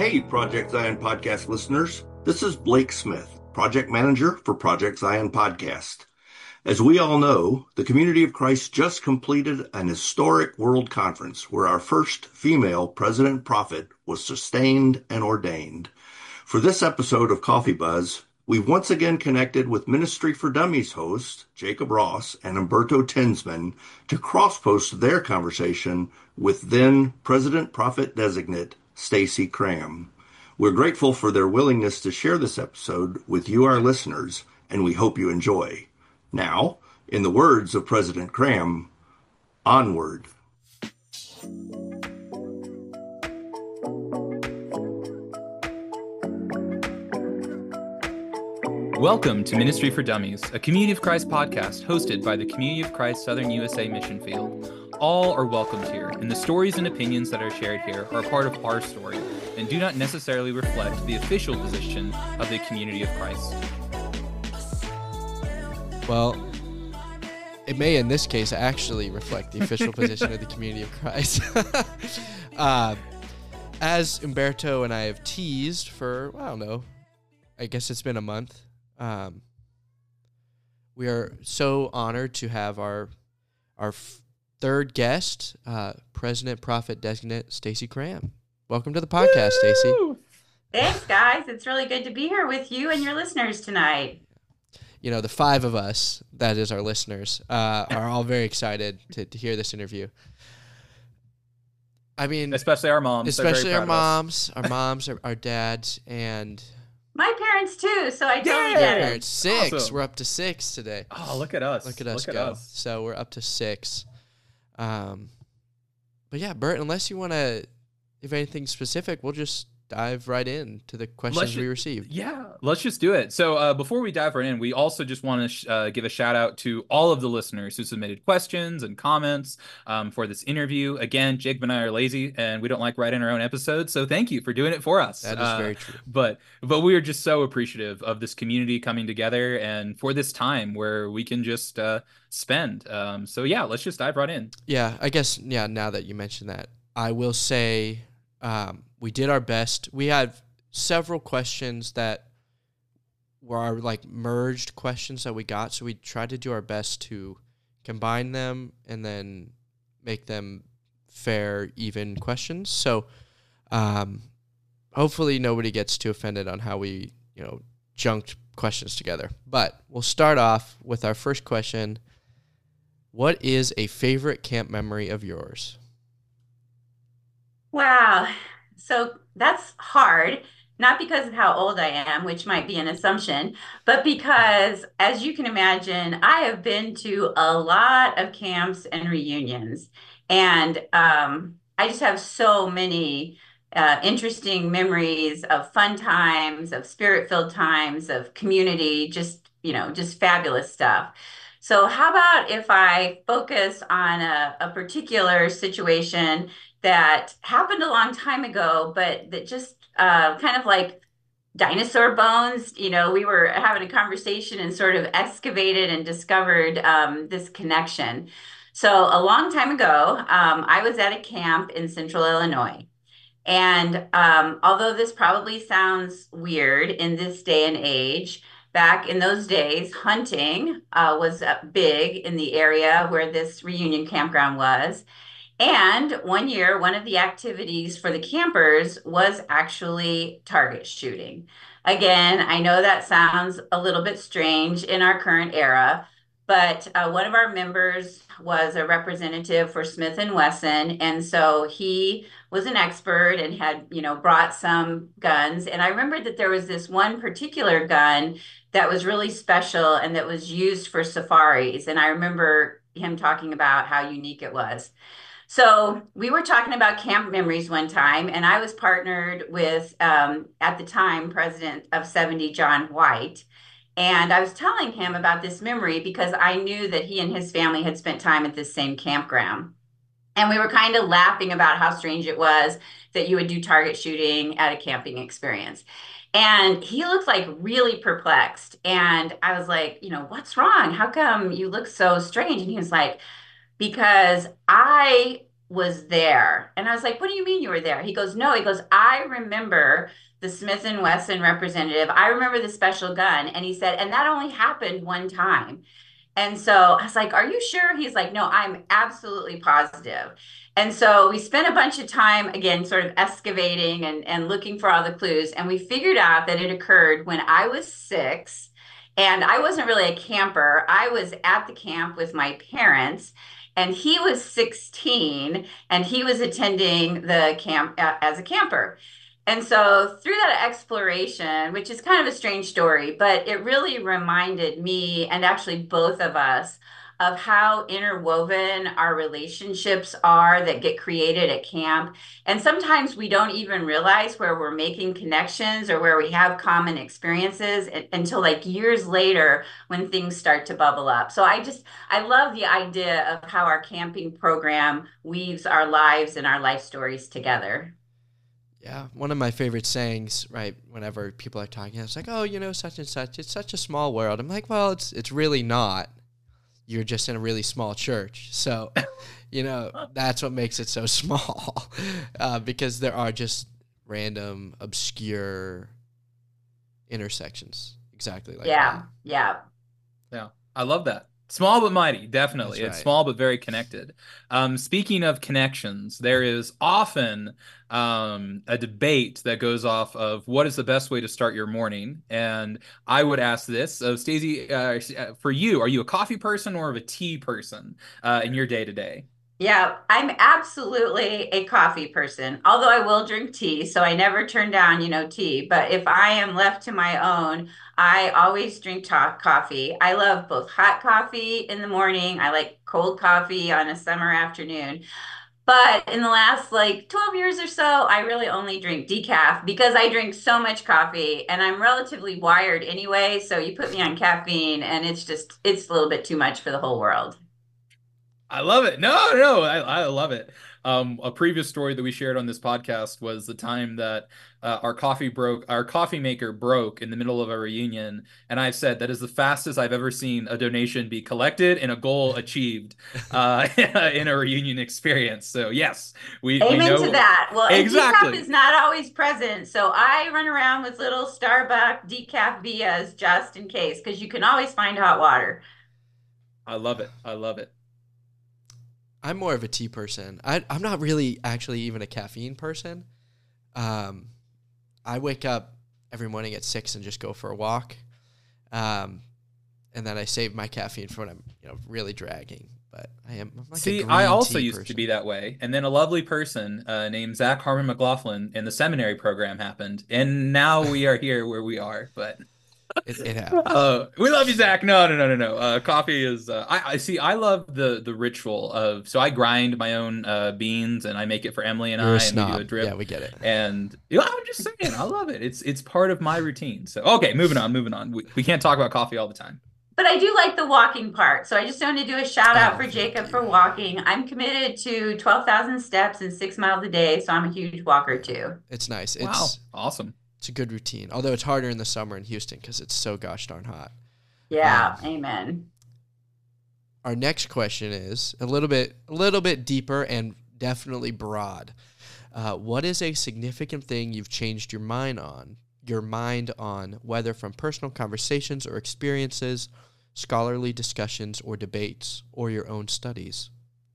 Hey, Project Zion podcast listeners. This is Blake Smith, project manager for Project Zion podcast. As we all know, the Community of Christ just completed an historic world conference where our first female president prophet was sustained and ordained. For this episode of Coffee Buzz, we've once again connected with Ministry for Dummies host Jacob Ross and Umberto Tinsman to cross-post their conversation with then President Prophet Designate Stacey Cram. We're grateful for their willingness to share this episode with you, our listeners, and we hope you enjoy. Now, in the words of President Cram, onward. Welcome to Ministry for Dummies, a Community of Christ podcast hosted by the Community of Christ Southern USA Mission Field. All are welcomed here, and the stories and opinions that are shared here are a part of our story and do not necessarily reflect the official position of the Community of Christ. Well, it may in this case actually reflect the official position of the Community of Christ. As Umberto and I have teased for, I don't know, I guess it's been a month. We are so honored to have our third guest, President Prophet Designate Stacey Cram. Welcome to the podcast, Stacey. Thanks, guys. It's really good to be here with you and your listeners tonight. You know, the five of us, that is our listeners, are all very excited to hear this interview. I mean, especially our moms. Especially our moms, our dads, and my parents too, so I totally get it. Six. Awesome. We're up to six today. Oh, look at us. Look at us go. So we're up to six. But yeah, Bert, unless you want to, if anything specific, we'll just dive right in to the questions we received. Yeah, let's just do it. So before we dive right in, we also just want to give a shout out to all of the listeners who submitted questions and comments for this interview. Again, Jake and I are lazy and we don't like writing our own episodes, so thank you for doing it for us. That is very true. But we are just so appreciative of this community coming together and for this time where we can just spend. So yeah, let's just dive right in. Yeah, I guess, now that you mentioned that, I will say we did our best. We had several questions that were our merged questions that we got, so we tried to do our best to combine them and then make them fair, even questions. So hopefully nobody gets too offended on how we, junked questions together. But we'll start off with our first question. What is a favorite camp memory of yours? Wow. So that's hard, not because of how old I am, which might be an assumption, but because, as you can imagine, I have been to a lot of camps and reunions. And I just have so many interesting memories of fun times, of spirit-filled times, of community, just fabulous stuff. So how about if I focus on a particular situation that happened a long time ago, but that just kind of like dinosaur bones, we were having a conversation and sort of excavated and discovered this connection. So a long time ago, I was at a camp in Central Illinois. And although this probably sounds weird in this day and age, back in those days, hunting was big in the area where this reunion campground was. And one year, one of the activities for the campers was actually target shooting. Again, I know that sounds a little bit strange in our current era, but one of our members was a representative for Smith & Wesson, and so he was an expert and had, brought some guns. And I remembered that there was this one particular gun that was really special and that was used for safaris. And I remember him talking about how unique it was. So we were talking about camp memories one time, and I was partnered with, at the time, President of 70, John White. And I was telling him about this memory because I knew that he and his family had spent time at this same campground. And we were kind of laughing about how strange it was that you would do target shooting at a camping experience. And he looked like really perplexed. And I was like, what's wrong? How come you look so strange? And he was like, because I was there. And I was like, what do you mean you were there? He goes, no, he goes, I remember the Smith and Wesson representative. I remember the special gun. And he said, and that only happened one time. And so I was like, are you sure? He's like, no, I'm absolutely positive. And so we spent a bunch of time, again, sort of excavating and looking for all the clues. And we figured out that it occurred when I was 6. And I wasn't really a camper. I was at the camp with my parents, and he was 16, and he was attending the camp as a camper. And so through that exploration, which is kind of a strange story, but it really reminded me and actually both of us of how interwoven our relationships are that get created at camp. And sometimes we don't even realize where we're making connections or where we have common experiences until like years later when things start to bubble up. So I love the idea of how our camping program weaves our lives and our life stories together. Yeah, one of my favorite sayings, right, whenever people are talking, it's like, oh, such and such, it's such a small world. I'm like, well, it's really not. You're just in a really small church. So, that's what makes it so small, because there are just random, obscure intersections, exactly like that. Yeah. Yeah, I love that. Small but mighty, definitely. That's It's right. small but very connected. Speaking of connections, there is often a debate that goes off of what is the best way to start your morning. And I would ask this. So, Stacey, for you, are you a coffee person or of a tea person in your day to day? Yeah, I'm absolutely a coffee person, although I will drink tea. So I never turn down, tea. But if I am left to my own, I always drink coffee. I love both hot coffee in the morning. I like cold coffee on a summer afternoon. But in the last like 12 years or so, I really only drink decaf because I drink so much coffee and I'm relatively wired anyway. So you put me on caffeine and it's a little bit too much for the whole world. I love it. No, no, I love it. A previous story that we shared on this podcast was the time that our coffee maker broke in the middle of a reunion, and I've said that is the fastest I've ever seen a donation be collected and a goal achieved in a reunion experience. So yes, we Amen to know that. Well, and decaf exactly. is not always present. So I run around with little Starbucks decaf Vias just in case, because you can always find hot water. I love it. I love it. I'm more of a tea person. I'm not really actually even a caffeine person. Um, I wake up every morning at 6 and just go for a walk. And then I save my caffeine for when I'm, really dragging. But I'm like a See, green I also tea used to person. be that way. And then a lovely person named Zach Harmon McLaughlin in the seminary program happened. And now we are here where we are. But It happens. we love you, Zach. No, no, no, no, no. Coffee is, I see, I love the ritual of, so I grind my own beans and I make it for Emily and You're a I, and we do a snob. Yeah, drip. we get it. And I'm just saying, I love it. It's part of my routine. So, okay, moving on, moving on. We can't talk about coffee all the time. But I do like the walking part. So I just wanted to do a shout out Oh, for thank Jacob you. for walking. I'm committed to 12,000 steps and 6 miles a day. So I'm a huge walker too. It's nice. Wow, awesome. It's a good routine. Although it's harder in the summer in Houston because it's so gosh darn hot. Yeah, Um, amen. our next question is a little bit deeper and definitely broad. What is a significant thing you've changed your mind on? Whether from personal conversations or experiences, scholarly discussions or debates, or your own studies.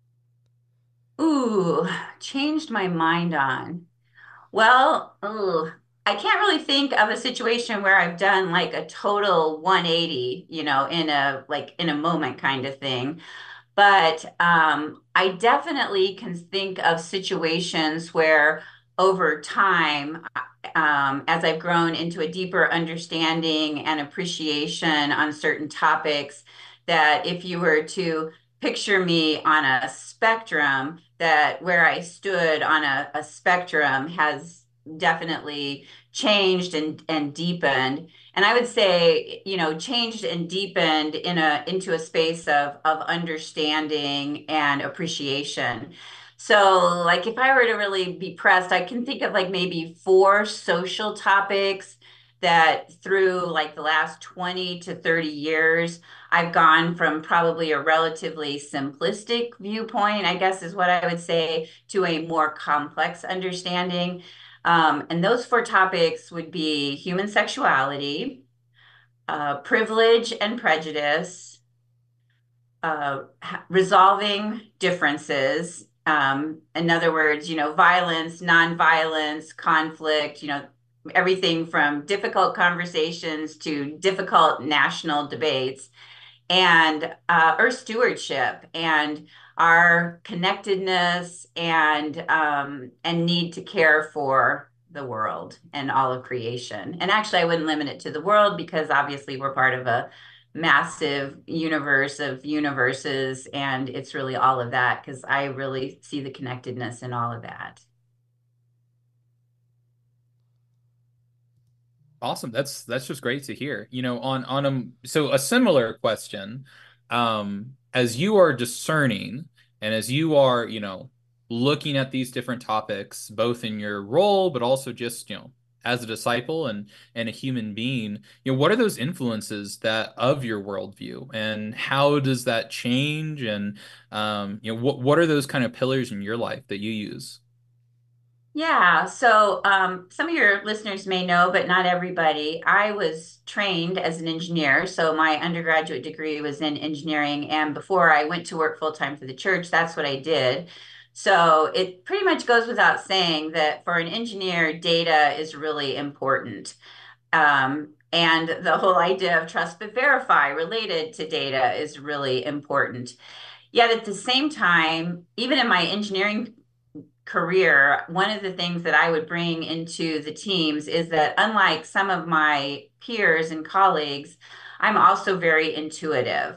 Ooh, changed my mind on. Well, I can't really think of a situation where I've done like a total 180, in a moment kind of thing. But I definitely can think of situations where over time, as I've grown into a deeper understanding and appreciation on certain topics, that if you were to picture me on a spectrum, that where I stood on a spectrum has definitely changed and deepened. And I would say, changed and deepened into a space of understanding and appreciation. So, like, if I were to really be pressed, I can think of like maybe 4 social topics that through like the last 20 to 30 years, I've gone from probably a relatively simplistic viewpoint, I guess is what I would say, to a more complex understanding. And those four topics would be human sexuality, privilege and prejudice, resolving differences. In other words, violence, nonviolence, conflict, everything from difficult conversations to difficult national debates, and earth stewardship and our connectedness and need to care for the world and all of creation. And actually, I wouldn't limit it to the world because obviously we're part of a massive universe of universes, and it's really all of that because I really see the connectedness in all of that. Awesome. That's just great to hear. On a similar question, as you are discerning and as you are, looking at these different topics, both in your role, but also just, as a disciple and a human being, what are those influences that of your worldview and how does that change? And what are those kind of pillars in your life that you use? Yeah, so some of your listeners may know, but not everybody. I was trained as an engineer, so my undergraduate degree was in engineering, and before I went to work full time for the church, that's what I did. So it pretty much goes without saying that for an engineer, data is really important. And the whole idea of trust but verify related to data is really important. Yet at the same time, even in my engineering career, one of the things that I would bring into the teams is that unlike some of my peers and colleagues, I'm also very intuitive.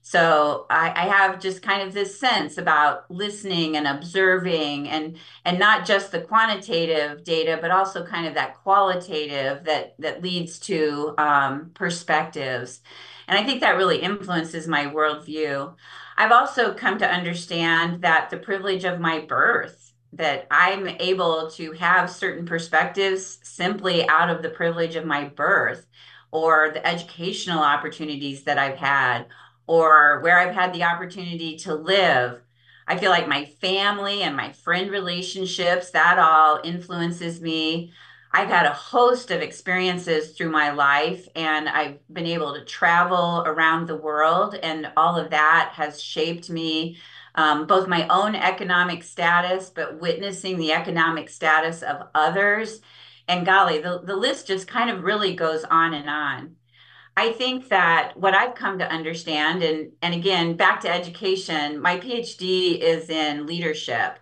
So I have just kind of this sense about listening and observing and not just the quantitative data, but also kind of that qualitative that leads to perspectives. And I think that really influences my worldview. I've also come to understand that the privilege of my birth, that I'm able to have certain perspectives simply out of the privilege of my birth or the educational opportunities that I've had or where I've had the opportunity to live. I feel like my family and my friend relationships, that all influences me. I've had a host of experiences through my life, and I've been able to travel around the world, and all of that has shaped me, both my own economic status, but witnessing the economic status of others. And golly, the list just kind of really goes on and on. I think that what I've come to understand, and again, back to education, my PhD is in leadership.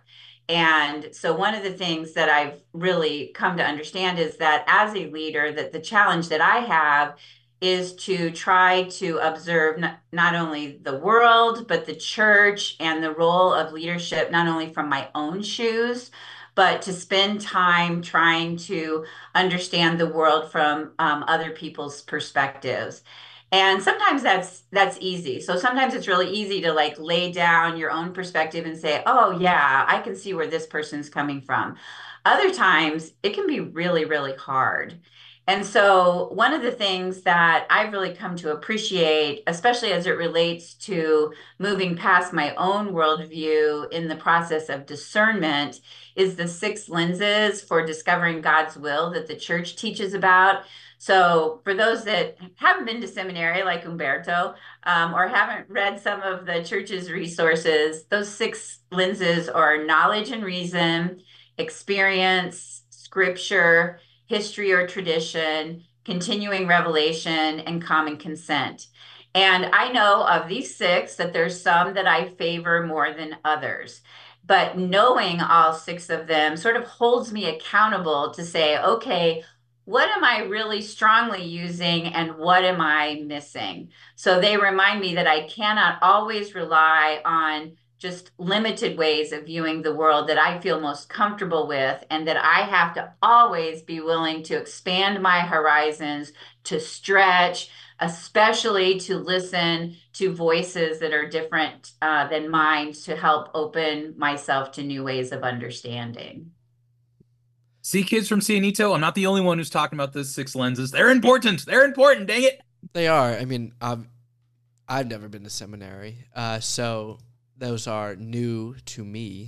And so one of the things that I've really come to understand is that as a leader, that the challenge that I have is to try to observe not only the world, but the church and the role of leadership, not only from my own shoes, but to spend time trying to understand the world from other people's perspectives. And sometimes that's easy. So sometimes it's really easy to like lay down your own perspective and say, "Oh yeah, I can see where this person's coming from." Other times it can be really, really hard. And so one of the things that I've really come to appreciate, especially as it relates to moving past my own worldview in the process of discernment, is the six lenses for discovering God's will that the church teaches about. So, for those that haven't been to seminary like Umberto, or haven't read some of the church's resources, those six lenses are knowledge and reason, experience, scripture, history or tradition, continuing revelation, and common consent. And I know of these six that there's some that I favor more than others. But knowing all six of them sort of holds me accountable to say, okay, what am I really strongly using and what am I missing? So they remind me that I cannot always rely on just limited ways of viewing the world that I feel most comfortable with, and that I have to always be willing to expand my horizons, to stretch, especially to listen to voices that are different than mine to help open myself to new ways of understanding. See, kids from Cienito, I'm not the only one who's talking about those six lenses. They're important. They're important. Dang it. They are. I mean, I've never been to seminary, so those are new to me.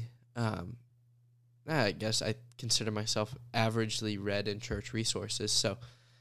I guess I consider myself averagely read in church resources, so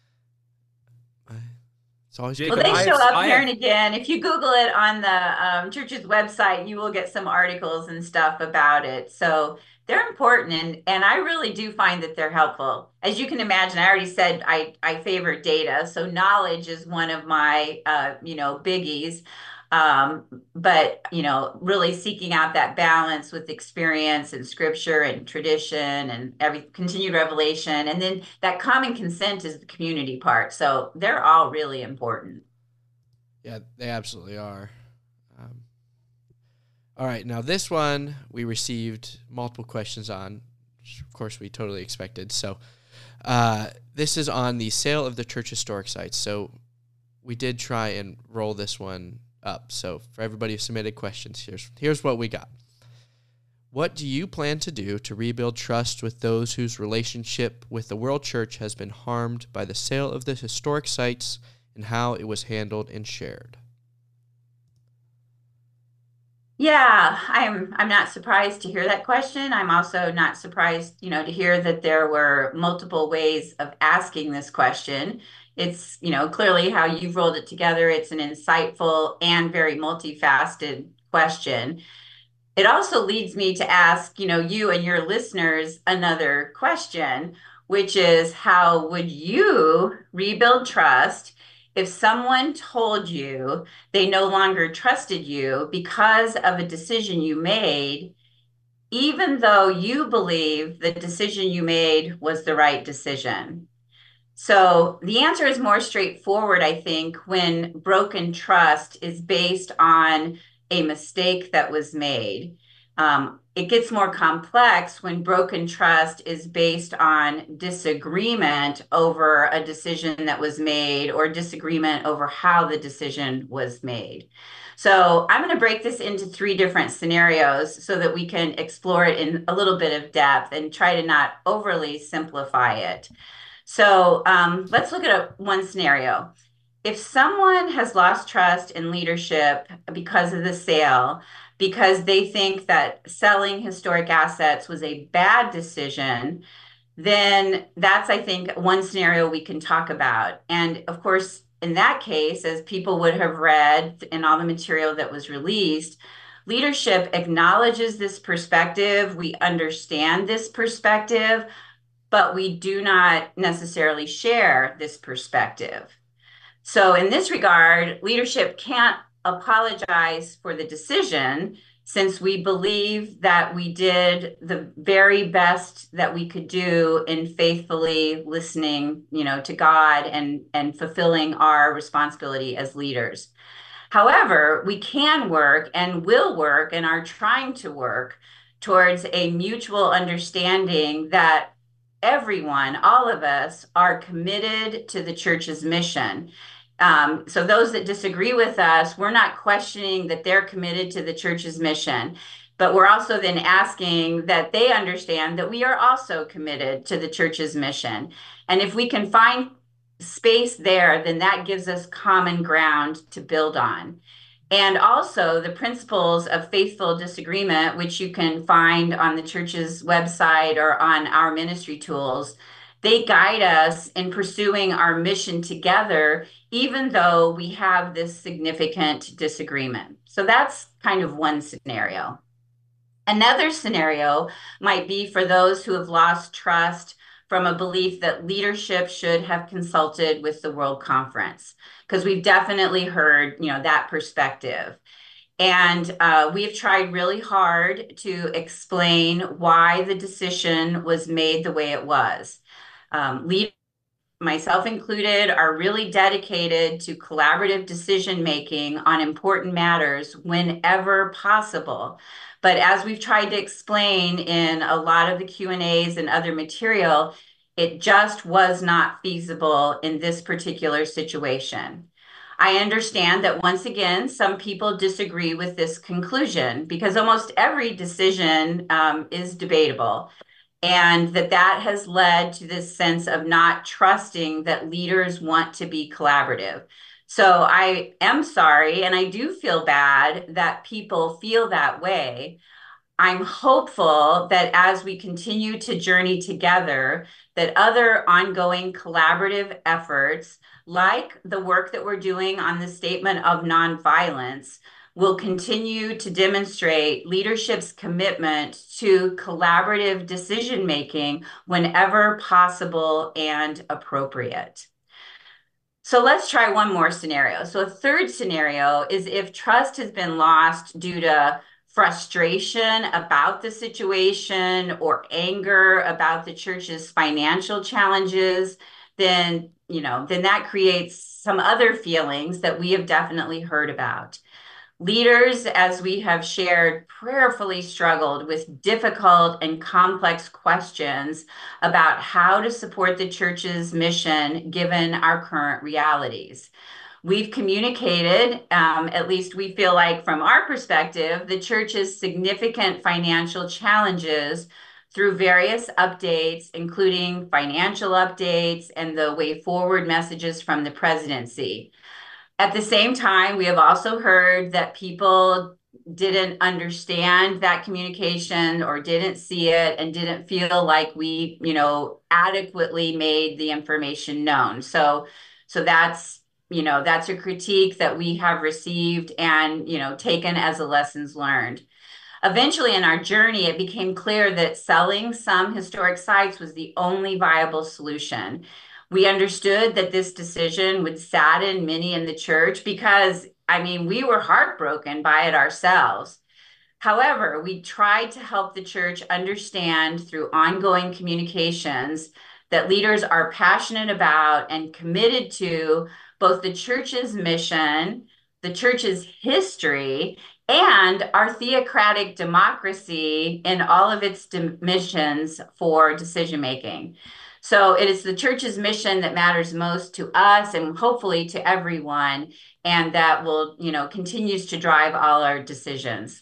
it's always Jacob, Well, they show up I here have- and again. If you Google it on the church's website, you will get some articles and stuff about it. So they're important, and I really do find that they're helpful. As you can imagine, I already said I favor data, so knowledge is one of my biggies. But really seeking out that balance with experience and scripture and tradition and every continued revelation, and then that common consent is the community part. So they're all really important. Yeah, they absolutely are. All right, now this one we received multiple questions on, which of course we totally expected. So this is on the sale of the church historic sites. So we did try and roll this one up. So for everybody who submitted questions, here's what we got. What do you plan to do to rebuild trust with those whose relationship with the World Church has been harmed by the sale of the historic sites and how it was handled and shared? Yeah, I'm not surprised to hear that question. I'm also not surprised, to hear that there were multiple ways of asking this question. It's, clearly how you've rolled it together. It's an insightful and very multifaceted question. It also leads me to ask, you and your listeners another question, which is how would you rebuild trust if someone told you they no longer trusted you because of a decision you made, even though you believe the decision you made was the right decision? So the answer is more straightforward, I think, when broken trust is based on a mistake that was made. It gets more complex when broken trust is based on disagreement over a decision that was made or disagreement over how the decision was made. So I'm going to break this into three different scenarios so that we can explore it in a little bit of depth and try to not overly simplify it. So let's look at one scenario. If someone has lost trust in leadership because of the sale, because they think that selling historic assets was a bad decision, then that's, I think, one scenario we can talk about. And of course, in that case, as people would have read in all the material that was released, leadership acknowledges this perspective. We understand this perspective, but we do not necessarily share this perspective. So in this regard, leadership can't apologize for the decision since we believe that we did the very best that we could do in faithfully listening, to God and fulfilling our responsibility as leaders. However, we can work and will work and are trying to work towards a mutual understanding that everyone, all of us, are committed to the church's mission. So those that disagree with us, we're not questioning that they're committed to the church's mission, but we're also then asking that they understand that we are also committed to the church's mission. And if we can find space there, then that gives us common ground to build on. And also the principles of faithful disagreement, which you can find on the church's website or on our ministry tools, they guide us in pursuing our mission together, even though we have this significant disagreement. So that's kind of one scenario. Another scenario might be for those who have lost trust from a belief that leadership should have consulted with the World Conference, because we've definitely heard, that perspective. And we've tried really hard to explain why the decision was made the way it was. Leaders, myself included, are really dedicated to collaborative decision making on important matters whenever possible. But as we've tried to explain in a lot of the Q&As and other material, it just was not feasible in this particular situation. I understand that once again, some people disagree with this conclusion because almost every decision is debatable. And that has led to this sense of not trusting that leaders want to be collaborative. So I am sorry, and I do feel bad that people feel that way. I'm hopeful that as we continue to journey together, that other ongoing collaborative efforts, like the work that we're doing on the Statement of Nonviolence, will continue to demonstrate leadership's commitment to collaborative decision making whenever possible and appropriate. So let's try one more scenario. So a third scenario is if trust has been lost due to frustration about the situation or anger about the church's financial challenges, then that creates some other feelings that we have definitely heard about. Leaders, as we have shared, prayerfully struggled with difficult and complex questions about how to support the church's mission given our current realities. We've communicated, at least we feel like from our perspective, the church's significant financial challenges through various updates, including financial updates and the way forward messages from the presidency. At the same time, we have also heard that people didn't understand that communication or didn't see it and didn't feel like we, adequately made the information known. So that's a critique that we have received and, taken as a lessons learned. Eventually in our journey, it became clear that selling some historic sites was the only viable solution. We understood that this decision would sadden many in the church because, we were heartbroken by it ourselves. However, we tried to help the church understand through ongoing communications that leaders are passionate about and committed to both the church's mission, the church's history, and our theocratic democracy in all of its missions for decision making. So it is the church's mission that matters most to us and hopefully to everyone, and that will, continues to drive all our decisions.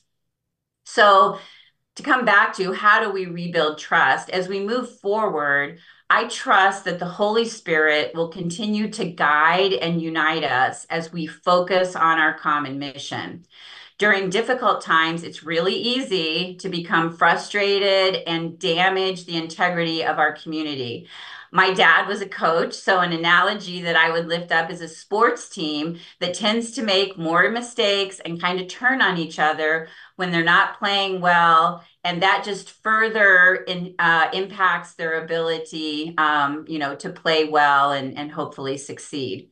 So to come back to how do we rebuild trust, as we move forward, I trust that the Holy Spirit will continue to guide and unite us as we focus on our common mission. During difficult times, it's really easy to become frustrated and damage the integrity of our community. My dad was a coach, so an analogy that I would lift up is a sports team that tends to make more mistakes and kind of turn on each other when they're not playing well, and that just further impacts their ability, to play well and hopefully succeed.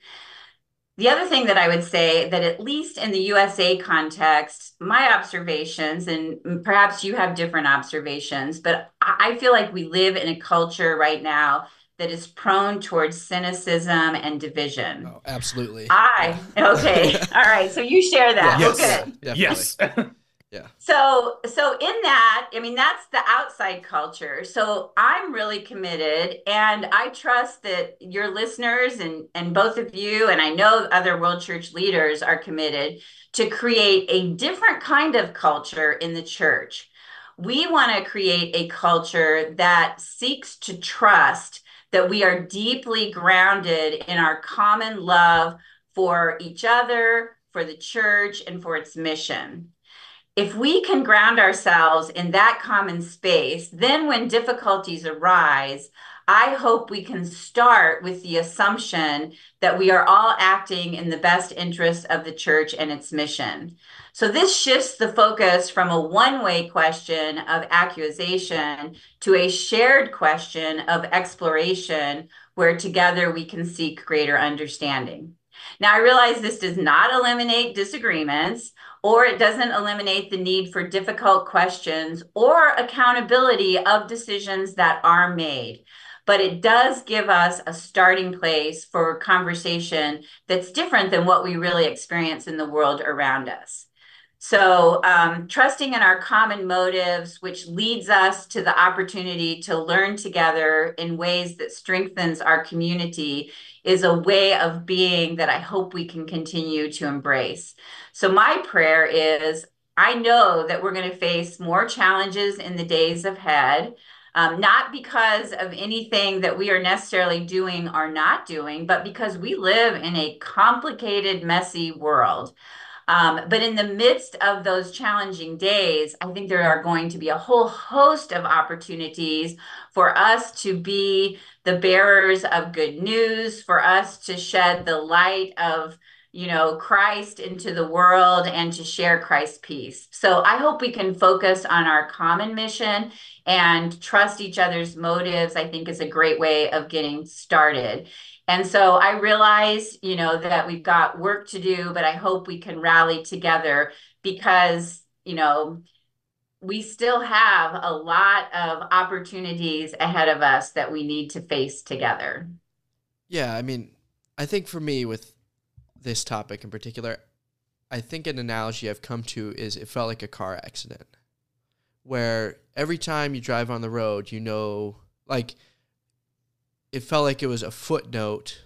The other thing that I would say that at least in the USA context, my observations, and perhaps you have different observations, but I feel like we live in a culture right now that is prone towards cynicism and division. Oh, absolutely. Okay. All right. So you share that. Yes. Okay. Yeah, Yes. yeah. So in that, that's the outside culture. So I'm really committed, and I trust that your listeners and both of you, and I know other World Church leaders are committed to create a different kind of culture in the church. We want to create a culture that seeks to trust that we are deeply grounded in our common love for each other, for the church, and for its mission. If we can ground ourselves in that common space, then when difficulties arise, I hope we can start with the assumption that we are all acting in the best interest of the church and its mission. So this shifts the focus from a one-way question of accusation to a shared question of exploration, where together we can seek greater understanding. Now, I realize this does not eliminate disagreements, or it doesn't eliminate the need for difficult questions or accountability of decisions that are made. But it does give us a starting place for conversation that's different than what we really experience in the world around us. So trusting in our common motives, which leads us to the opportunity to learn together in ways that strengthens our community, is a way of being that I hope we can continue to embrace. So my prayer is, I know that we're going to face more challenges in the days ahead, Not because of anything that we are necessarily doing or not doing, but because we live in a complicated, messy world. But in the midst of those challenging days, I think there are going to be a whole host of opportunities for us to be the bearers of good news, for us to shed the light of Christ into the world and to share Christ's peace. So I hope we can focus on our common mission and trust each other's motives. I think is a great way of getting started. And so I realize, that we've got work to do, but I hope we can rally together because, we still have a lot of opportunities ahead of us that we need to face together. Yeah, I mean, I think for me with this topic in particular, I think an analogy I've come to is it felt like a car accident where every time you drive on the road, like it felt like it was a footnote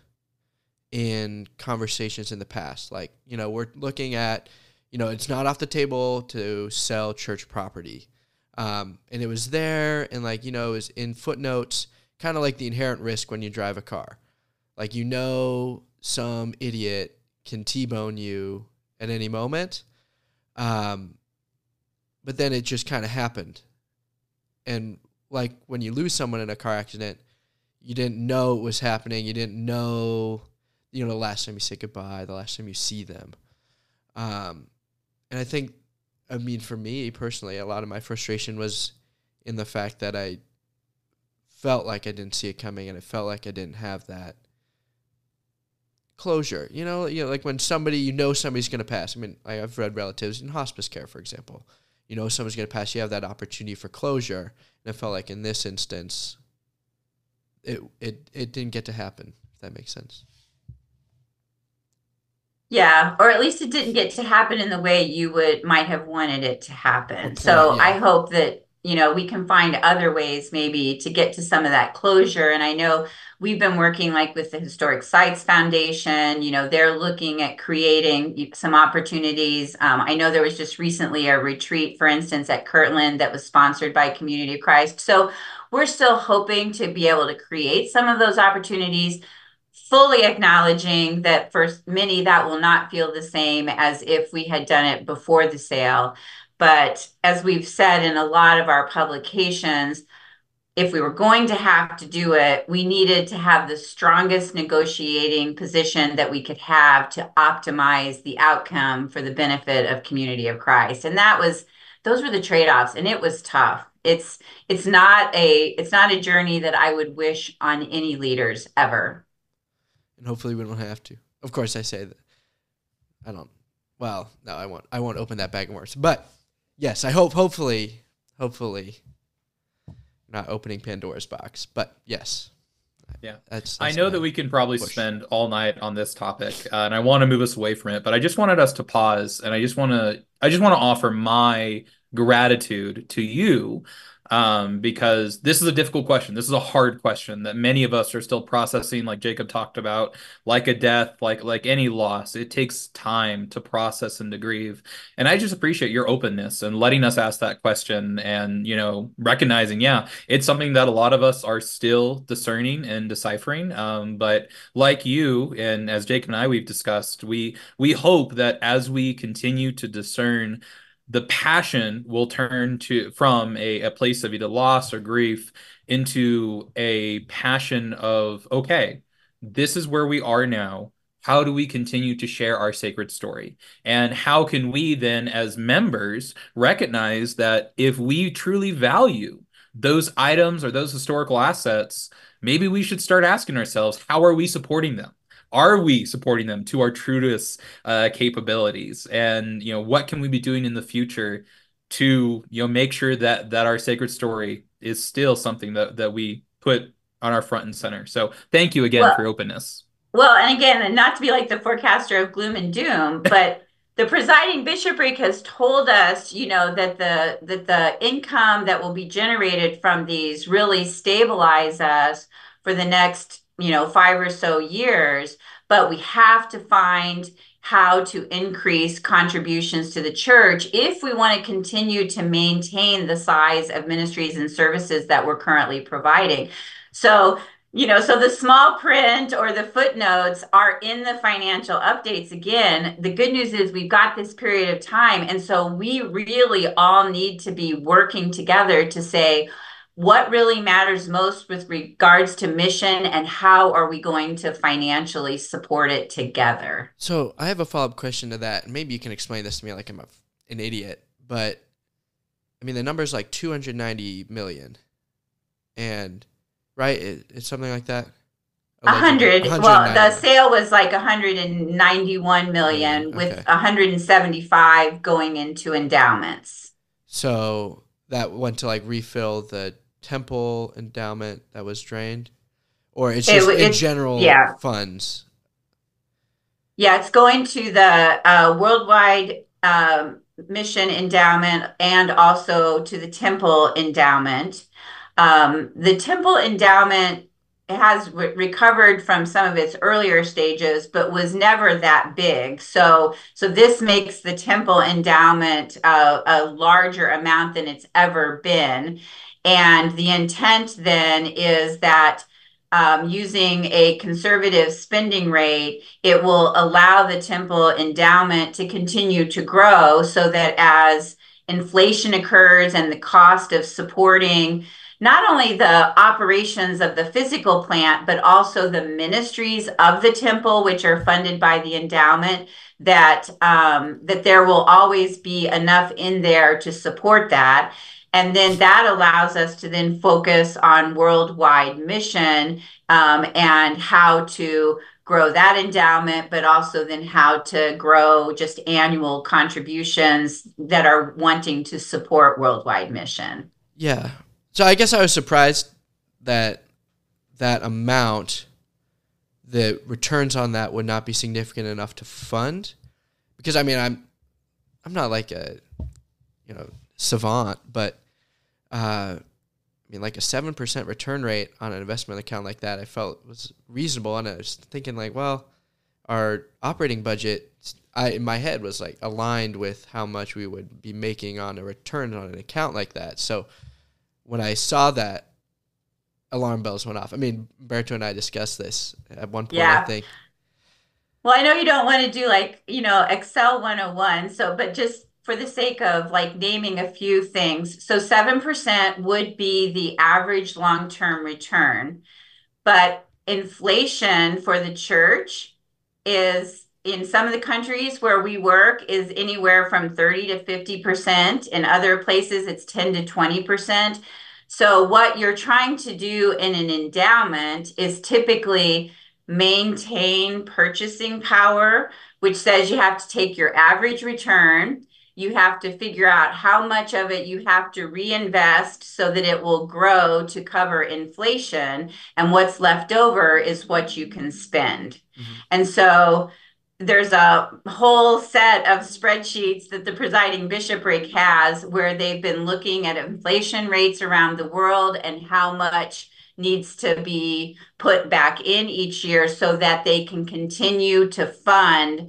in conversations in the past. Like, we're looking at, it's not off the table to sell church property. And it was there and it was in footnotes, kind of like the inherent risk when you drive a car. Like, some idiot can T-bone you at any moment. But then it just kind of happened. And like when you lose someone in a car accident, you didn't know it was happening. You didn't know, the last time you say goodbye, the last time you see them. And I think, for me personally, a lot of my frustration was in the fact that I felt like I didn't see it coming and it felt like I didn't have that closure. Like when somebody's going to pass. I've read relatives in hospice care, for example. Someone's going to pass, you have that opportunity for closure. And it felt like in this instance, it didn't get to happen, if that makes sense. Yeah, or at least it didn't get to happen in the way you might have wanted it to happen. Point, So yeah. I hope that, we can find other ways maybe to get to some of that closure. And I know we've been working like with the Historic Sites Foundation, they're looking at creating some opportunities. I know there was just recently a retreat, for instance, at Kirtland that was sponsored by Community of Christ. So we're still hoping to be able to create some of those opportunities, fully acknowledging that for many that will not feel the same as if we had done it before the sale. But as we've said in a lot of our publications, if we were going to have to do it, we needed to have the strongest negotiating position that we could have to optimize the outcome for the benefit of Community of Christ. And those were the trade-offs, and it was tough. It's not a journey that I would wish on any leaders ever. And hopefully we don't have to. Of course, I say that. I won't open that bag of worms. But yes, I hopefully, not opening Pandora's box. But yes. Yeah. That's I know that we can probably spend all night on this topic, and I want to move us away from it, but I just wanted us to pause, and I just want to offer my gratitude to you, because this is a difficult question. This is a hard question that many of us are still processing, like Jacob talked about, like a death, like any loss. It takes time to process and to grieve. And I just appreciate your openness and letting us ask that question and, recognizing, it's something that a lot of us are still discerning and deciphering. But like you, and as Jacob and I, we've discussed, we hope that as we continue to discern, the passion will turn from a place of either loss or grief into a passion of, okay, this is where we are now. How do we continue to share our sacred story? And how can we then, as members, recognize that if we truly value those items or those historical assets, maybe we should start asking ourselves, how are we supporting them? Are we supporting them to our truest capabilities? And, what can we be doing in the future to, make sure that our sacred story is still something that we put on our front and center? So thank you again for your openness. Well, and again, not to be like the forecaster of gloom and doom, but the presiding bishopric has told us, that the income that will be generated from these really stabilize us for the next 5 or so years, but we have to find how to increase contributions to the church if we want to continue to maintain the size of ministries and services that we're currently providing. So, so the small print or the footnotes are in the financial updates. Again, the good news is we've got this period of time. And so we really all need to be working together to say, what really matters most with regards to mission, and how are we going to financially support it together? So I have a follow-up question to that. Maybe you can explain this to me like I'm an idiot, but I mean, the number is like 290 million, and right, it's something like that. 100. Well, the sale was like 191 million, okay, with 175 going into endowments. So that went to like refill the temple endowment that was drained, or it's just in general funds? Yeah, it's going to the worldwide mission endowment and also to the temple endowment. The temple endowment has recovered from some of its earlier stages, but was never that big. So this makes the temple endowment a larger amount than it's ever been. And the intent then is that using a conservative spending rate, it will allow the temple endowment to continue to grow, so that as inflation occurs and the cost of supporting not only the operations of the physical plant, but also the ministries of the temple, which are funded by the endowment, that there will always be enough in there to support that. And then that allows us to then focus on worldwide mission and how to grow that endowment, but also then how to grow just annual contributions that are wanting to support worldwide mission. Yeah. So I guess I was surprised that that amount, the returns on that would not be significant enough to fund, because I mean I'm not like a savant, but I mean, like a 7% return rate on an investment account like that, I felt was reasonable. And I was thinking like, well, our operating budget, in my head was like aligned with how much we would be making on a return on an account like that. So when I saw that, alarm bells went off. I mean, Berto and I discussed this at one point, I think. Well, I know you don't want to do like, Excel 101. So, but just for the sake of like naming a few things. So 7% would be the average long-term return, but inflation for the church is, in some of the countries where we work, is anywhere from 30 to 50%. In other places, it's 10 to 20%. So what you're trying to do in an endowment is typically maintain purchasing power, which says you have to take your average return. You have to figure out how much of it you have to reinvest so that it will grow to cover inflation. And what's left over is what you can spend. Mm-hmm. And so there's a whole set of spreadsheets that the presiding bishopric has where they've been looking at inflation rates around the world and how much needs to be put back in each year so that they can continue to fund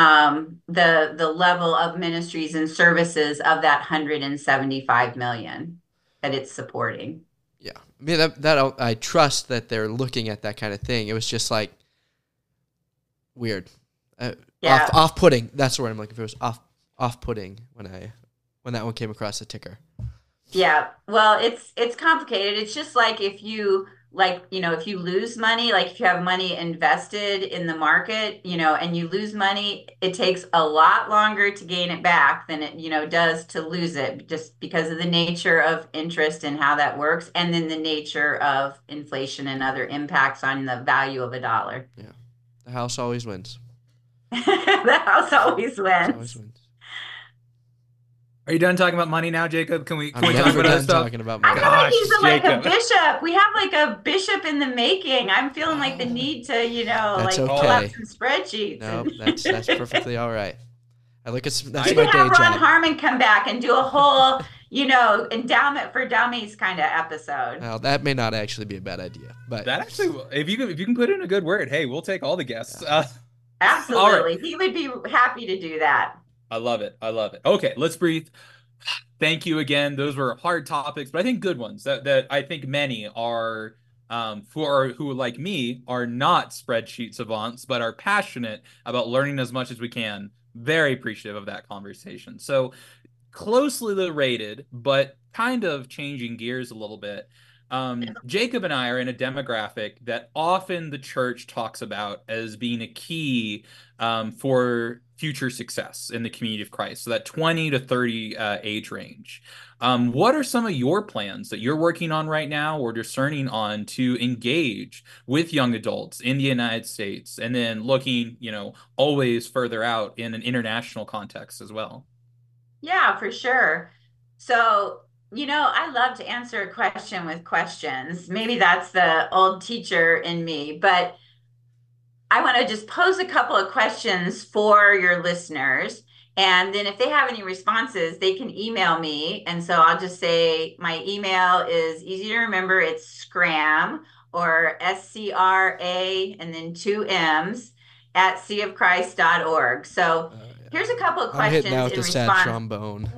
the level of ministries and services of that 175 million that it's supporting. Yeah, I mean that I trust that they're looking at that kind of thing. It was just like weird, off-putting. That's the word I'm looking for. It was off-putting when that one came across the ticker. Yeah, well, it's complicated. It's just like if you lose money, like if you have money invested in the market, and you lose money, it takes a lot longer to gain it back than it, does to lose it, just because of the nature of interest and how that works, and then the nature of inflation and other impacts on the value of a dollar. Yeah, the house always wins. The house always wins. Are you done talking about money now, Jacob? Can we talk about other stuff? Talking about money. I think he's like a bishop. We have like a bishop in the making. I'm feeling like the need to, pull up some spreadsheets. No, that's perfectly all right. That's my day job. Have Ron Harmon come back and do a whole, endowment for dummies kind of episode. Well, that may not actually be a bad idea, but that actually, if you can put in a good word, hey, we'll take all the guests. All right. Absolutely. He would be happy to do that. I love it. I love it. Okay, let's breathe. Thank you again. Those were hard topics, but I think good ones that I think many are for who like me are not spreadsheet savants, but are passionate about learning as much as we can. Very appreciative of that conversation. So closely related, but kind of changing gears a little bit. Jacob and I are in a demographic that often the church talks about as being a key for future success in the community of Christ. So that 20 to 30 age range. What are some of your plans that you're working on right now or discerning on to engage with young adults in the United States and then looking, always further out in an international context as well? Yeah, for sure. So, I love to answer a question with questions. Maybe that's the old teacher in me, but I want to just pose a couple of questions for your listeners. And then if they have any responses, they can email me. And so I'll just say my email is easy to remember. It's Scram or SCRA and then two M's at seaofchrist.org. So here's a couple of I'm hitting that questions with in the sad response. trombone.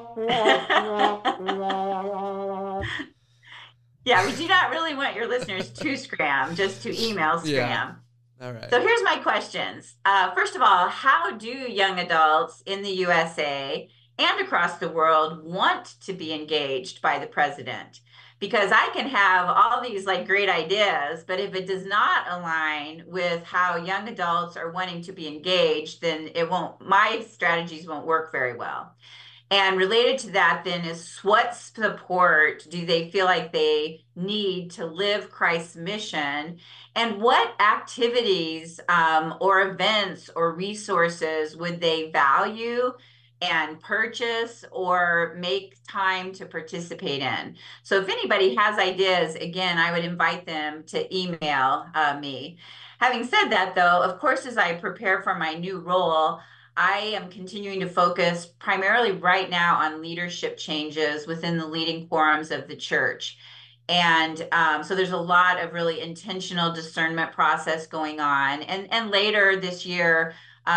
Yeah, we do not really want your listeners to scram, just to email scram. Yeah. All right. So here's my questions. First of all, how do young adults in the USA and across the world want to be engaged by the president? Because I can have all these like great ideas, but if it does not align with how young adults are wanting to be engaged, then my strategies won't work very well. And related to that, then, is what support do they feel like they need to live Christ's mission? And what activities or events or resources would they value and purchase or make time to participate in? So, if anybody has ideas, again, I would invite them to email me. Having said that, though, of course, as I prepare for my new role, I am continuing to focus primarily right now on leadership changes within the leading quorums of the church. And so there's a lot of really intentional discernment process going on. And later this year,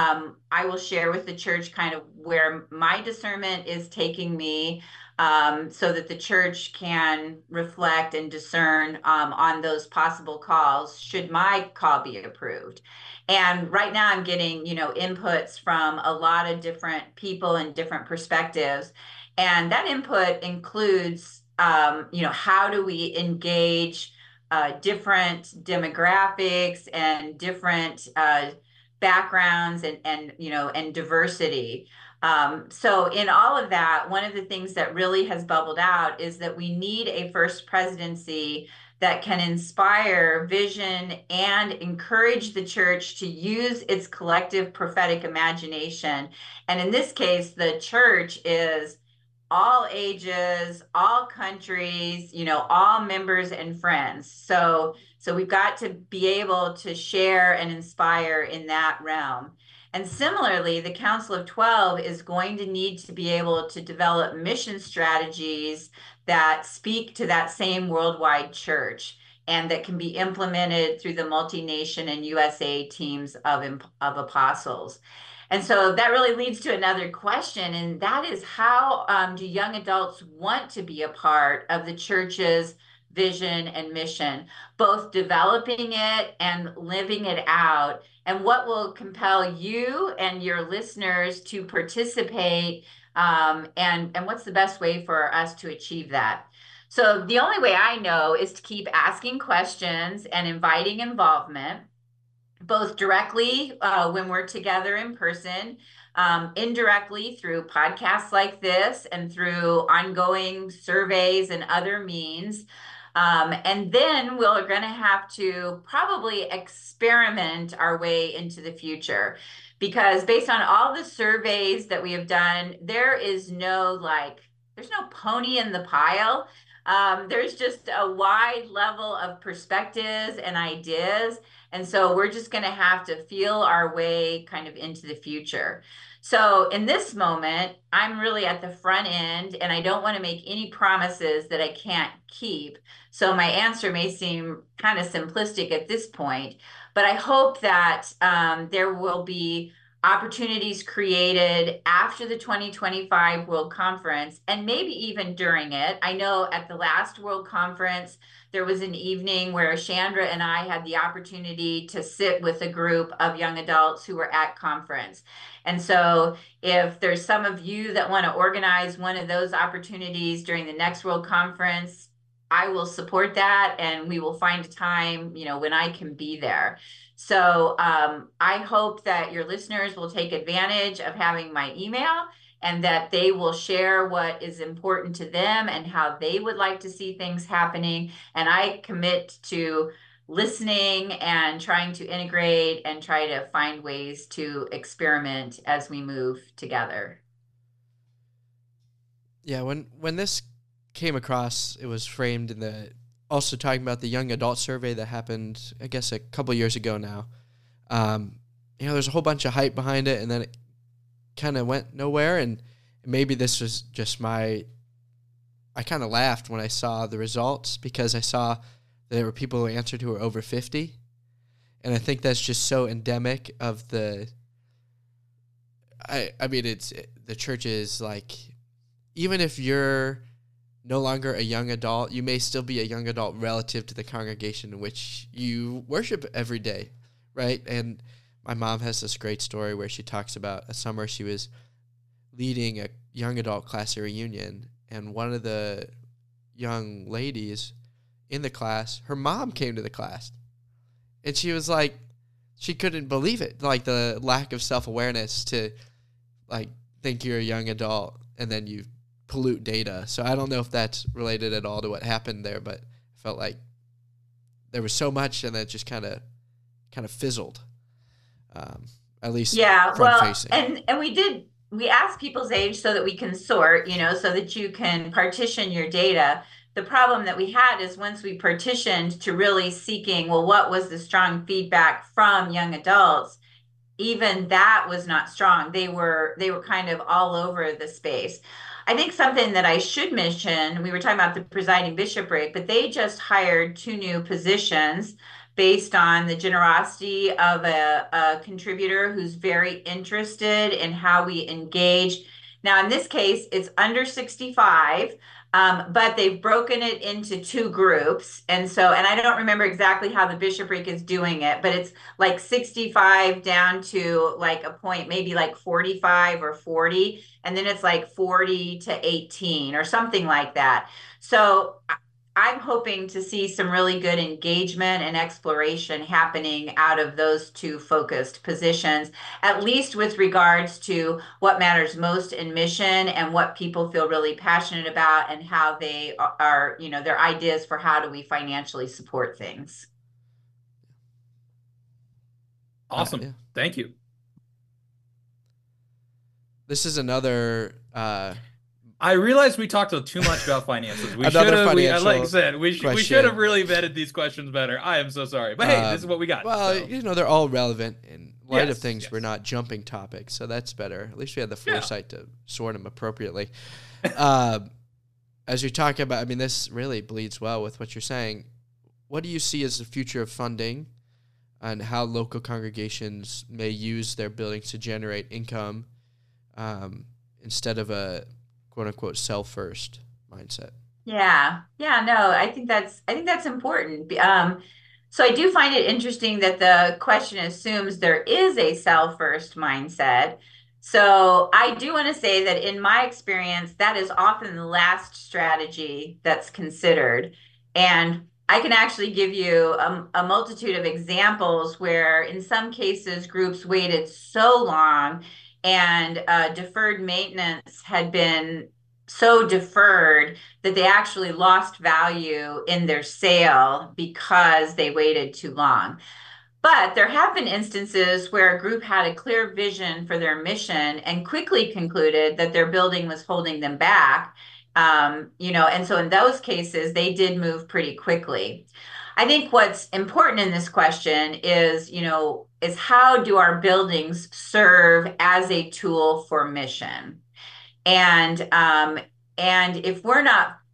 I will share with the church kind of where my discernment is taking me so that the church can reflect and discern on those possible calls should my call be approved. And right now I'm getting, inputs from a lot of different people and different perspectives. And that input includes, how do we engage different demographics and different backgrounds and diversity. So in all of that, one of the things that really has bubbled out is that we need a first presidency that can inspire vision and encourage the church to use its collective prophetic imagination. And in this case, the church is all ages, all countries, all members and friends. So we've got to be able to share and inspire in that realm. And similarly, the Council of 12 is going to need to be able to develop mission strategies that speak to that same worldwide church and that can be implemented through the multi-nation and USA teams of apostles. And so that really leads to another question, and that is how do young adults want to be a part of the church's vision and mission, both developing it and living it out? And what will compel you and your listeners to participate? And what's the best way for us to achieve that? So the only way I know is to keep asking questions and inviting involvement, both directly when we're together in person, indirectly through podcasts like this, and through ongoing surveys and other means. And then we're going to have to probably experiment our way into the future, because based on all the surveys that we have done, there's no pony in the pile. There's just a wide level of perspectives and ideas. And so we're just going to have to feel our way kind of into the future. So in this moment, I'm really at the front end, and I don't want to make any promises that I can't keep. So my answer may seem kind of simplistic at this point, But I hope that there will be opportunities created after the 2025 World Conference and maybe even during it. I know at the last World Conference, there was an evening where Chandra and I had the opportunity to sit with a group of young adults who were at conference. And so if there's some of you that want to organize one of those opportunities during the next World Conference, I will support that, and we will find a time, when I can be there. So I hope that your listeners will take advantage of having my email and that they will share what is important to them and how they would like to see things happening. And I commit to listening and trying to integrate and try to find ways to experiment as we move together. Yeah, when this came across, it was framed in also talking about the young adult survey that happened, I guess, a couple years ago now. There's a whole bunch of hype behind it, and then it kind of went nowhere. And maybe this was just I kind of laughed when I saw the results, because I saw there were people who answered who were over 50. And I think that's just so endemic of the church is like, even if you're no longer a young adult, you may still be a young adult relative to the congregation in which you worship every day, right? And my mom has this great story where she talks about a summer she was leading a young adult class reunion, and one of the young ladies in the class, her mom came to the class, and she was like, she couldn't believe it, like the lack of self-awareness to like think you're a young adult and then you pollute data. So I don't know if that's related at all to what happened there, but I felt like there was so much and that just kind of fizzled. At least front facing. And we asked people's age so that we can sort, so that you can partition your data. The problem that we had is once we partitioned to really seeking, well, what was the strong feedback from young adults? Even that was not strong. They were kind of all over the space. I think something that I should mention, we were talking about the presiding bishopric, but they just hired 2 new positions based on the generosity of a contributor who's very interested in how we engage. Now, in this case, it's under 65, but they've broken it into 2 groups. And I don't remember exactly how the bishopric is doing it, but it's like 65 down to like a point, maybe like 45 or 40. And then it's like 40 to 18 or something like that. So I'm hoping to see some really good engagement and exploration happening out of those 2 focused positions, at least with regards to what matters most in mission and what people feel really passionate about and how they are, their ideas for how do we financially support things. Awesome. Yeah. Thank you. This is another... I realized we talked too much about finances. We should have, like I said, we should have really vetted these questions better. I am so sorry. But hey, this is what we got. Well, they're all relevant in light of things. Yes. We're not jumping topics, so that's better. At least we had the foresight to sort them appropriately. As you're talking about, this really bleeds well with what you're saying. What do you see as the future of funding and how local congregations may use their buildings to generate income instead of a quote-unquote sell-first mindset? Yeah, no, I think that's important. So I do find it interesting that the question assumes there is a sell-first mindset. So I do want to say that in my experience, that is often the last strategy that's considered. And I can actually give you a multitude of examples where in some cases groups waited so long and deferred maintenance had been so deferred that they actually lost value in their sale because they waited too long. But there have been instances where a group had a clear vision for their mission and quickly concluded that their building was holding them back. And so in those cases, they did move pretty quickly. I think what's important in this question is how do our buildings serve as a tool for mission? And if we're not,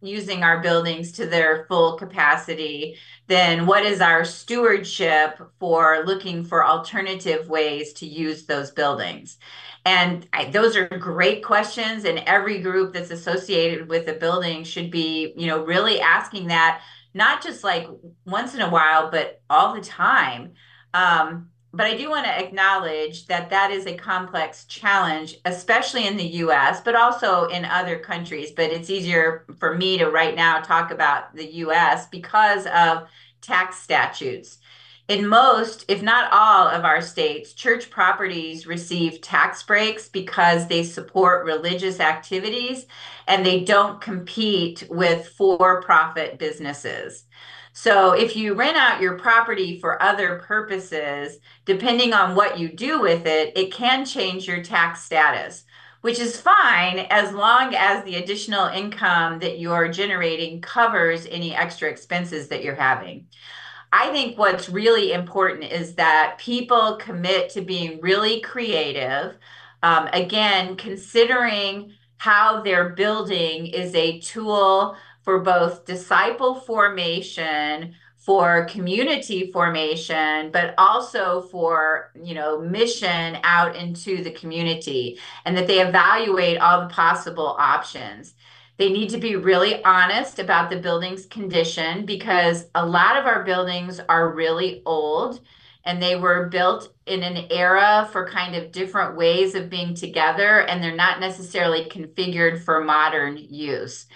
using our buildings to their full capacity, then what is our stewardship for looking for alternative ways to use those buildings? And those are great questions, and every group that's associated with a building should be, really asking that, not just like once in a while, but all the time. But I do want to acknowledge that that is a complex challenge, especially in the US, but also in other countries. But it's easier for me to right now talk about the US because of tax statutes. In most, if not all, of our states, church properties receive tax breaks because they support religious activities and they don't compete with for-profit businesses. So if you rent out your property for other purposes, depending on what you do with it, it can change your tax status, which is fine as long as the additional income that you're generating covers any extra expenses that you're having. I think what's really important is that people commit to being really creative. Again, considering how their building is a tool for both disciple formation, for community formation, but also for, mission out into the community, and that they evaluate all the possible options. They need to be really honest about the building's condition because a lot of our buildings are really old and they were built in an era for kind of different ways of being together, and they're not necessarily configured for modern use.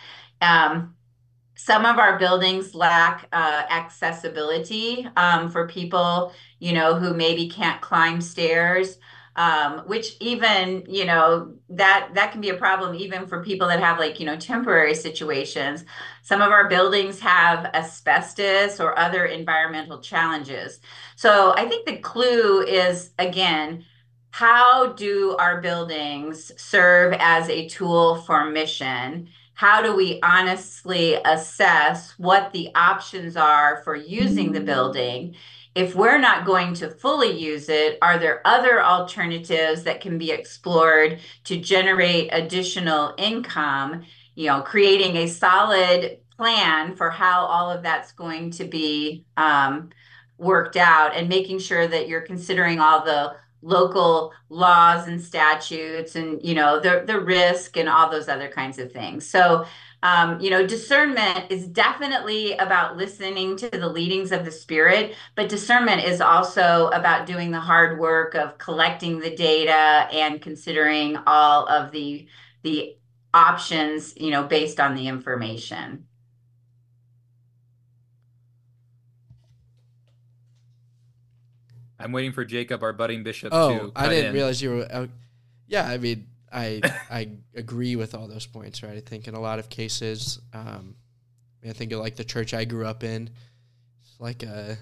Some of our buildings lack accessibility for people, who maybe can't climb stairs, which even, that can be a problem even for people that have like, temporary situations. Some of our buildings have asbestos or other environmental challenges. So I think the clue is, again, how do our buildings serve as a tool for mission? How do we honestly assess what the options are for using the building? If we're not going to fully use it, are there other alternatives that can be explored to generate additional income? Creating a solid plan for how all of that's going to be worked out, and making sure that you're considering all the local laws and statutes and the risk and all those other kinds of things. So discernment is definitely about listening to the leadings of the Spirit, but discernment is also about doing the hard work of collecting the data and considering all of the options, based on the information. I'm waiting for Jacob, our budding bishop, Oh, to I cut didn't in. realize you were. Yeah, I mean, I agree with all those points, right? I think in a lot of cases, I think of like the church I grew up in, it's like a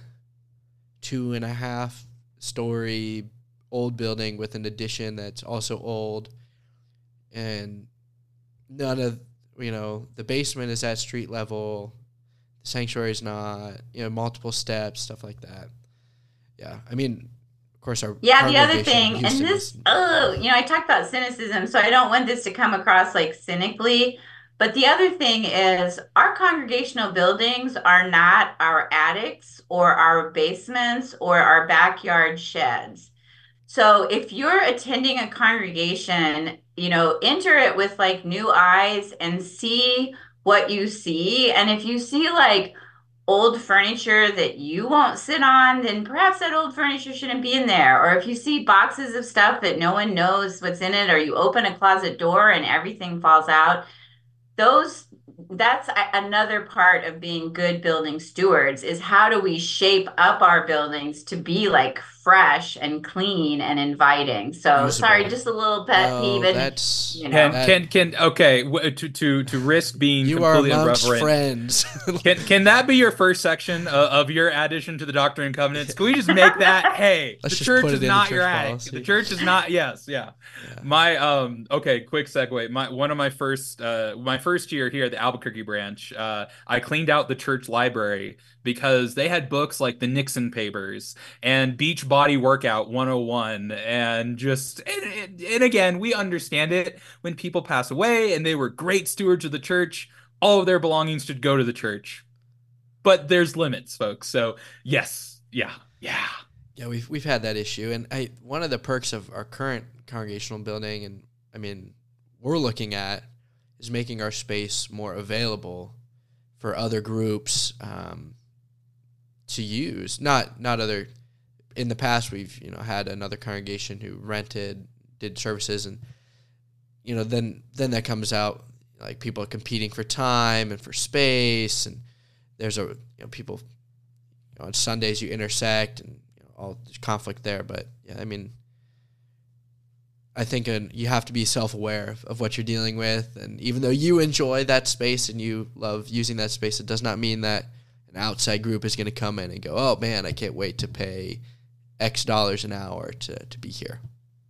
2.5-story old building with an addition that's also old, and none of the basement is at street level, the sanctuary is not, multiple steps, stuff like that. Yeah, I mean, of course, our the other congregation in thing, and Houston this, is- I talked about cynicism, so I don't want this to come across like cynically. But the other thing is, our congregational buildings are not our attics or our basements or our backyard sheds. So if you're attending a congregation, enter it with like new eyes and see what you see. And if you see like old furniture that you won't sit on, then perhaps that old furniture shouldn't be in there. Or if you see boxes of stuff that no one knows what's in it, or you open a closet door and everything falls out, that's another part of being good building stewards, is how do we shape up our buildings to be like fresh and clean and inviting. So Usable. sorry, just a little pet peeve. And that's To risk being you are completely amongst irreverent. friends. Can that be your first section of your addition to the Doctrine and Covenants? Can we just make that? Hey, Let's the just church put is it in not the your church attic. policy. The church is not. Yes, yeah. My okay, quick segue. One of my first year here at the Albuquerque branch, I cleaned out the church library because they had books like the Nixon Papers and Beach Body Workout 101, and just and again, we understand it when people pass away and they were great stewards of the church. all of their belongings should go to the church. But there's limits, folks. So yes, yeah, yeah. Yeah, we've had that issue, and one of the perks of our current congregational building, and I mean, we're looking at is making our space more available for other groups to use. Not other. In the past, we've had another congregation who did services, and then that comes out like people are competing for time and for space, and there's people on Sundays you intersect and all conflict there. But yeah, I mean, I think you have to be self-aware of what you're dealing with, and even though you enjoy that space and you love using that space, it does not mean that an outside group is going to come in and go, oh man, I can't wait to pay X dollars an hour to be here.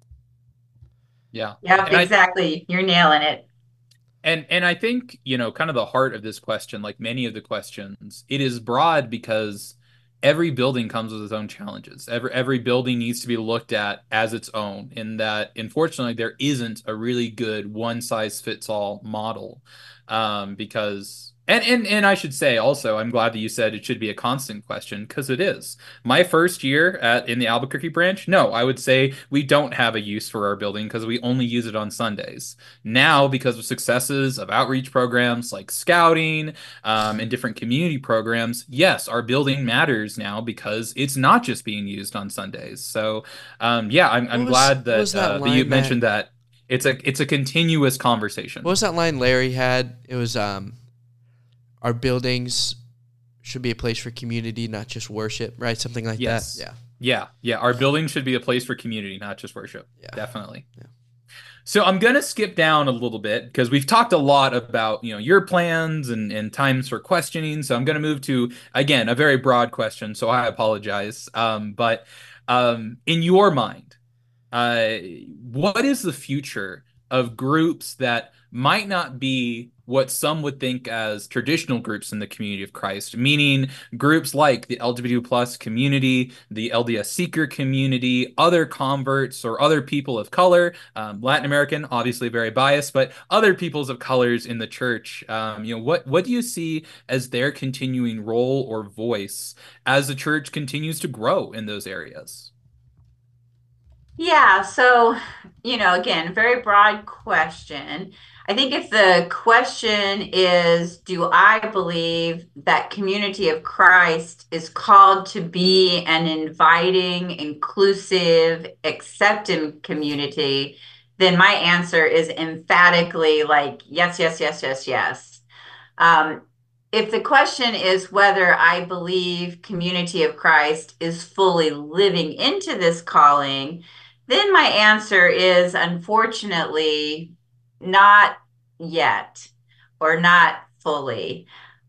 Yeah. Yeah, exactly. You're nailing it. And I think, kind of the heart of this question, like many of the questions, it is broad because every building comes with its own challenges. Every building needs to be looked at as its own, in that, unfortunately, there isn't a really good one-size-fits-all model. Because and I should say also, I'm glad that you said it should be a constant question, because it is. My first year in the Albuquerque branch, no, I would say we don't have a use for our building because we only use it on Sundays. Now, because of successes of outreach programs like scouting and different community programs, yes, our building matters now because it's not just being used on Sundays. So, yeah, I'm glad that you mentioned that. It's a continuous conversation. What was that line Larry had? It was our buildings should be a place for community, not just worship, right? Something like that. Yeah. Our building should be a place for community, not just worship. Yeah. Definitely. Yeah. So I'm going to skip down a little bit because we've talked a lot about, your plans and times for questioning. So I'm going to move to, again, a very broad question. So I apologize. But in your mind, what is the future of groups that might not be what some would think as traditional groups in the community of Christ, meaning groups like the LGBT plus community, the LDS seeker community, other converts or other people of color, Latin American, obviously very biased, but other peoples of colors in the church? What do you see as their continuing role or voice as the church continues to grow in those areas? Yeah, so, again, very broad question. I think if the question is, do I believe that Community of Christ is called to be an inviting, inclusive, accepting community, then my answer is emphatically like, yes, yes, yes, yes, yes. If the question is whether I believe Community of Christ is fully living into this calling, then my answer is unfortunately not yet, or not fully.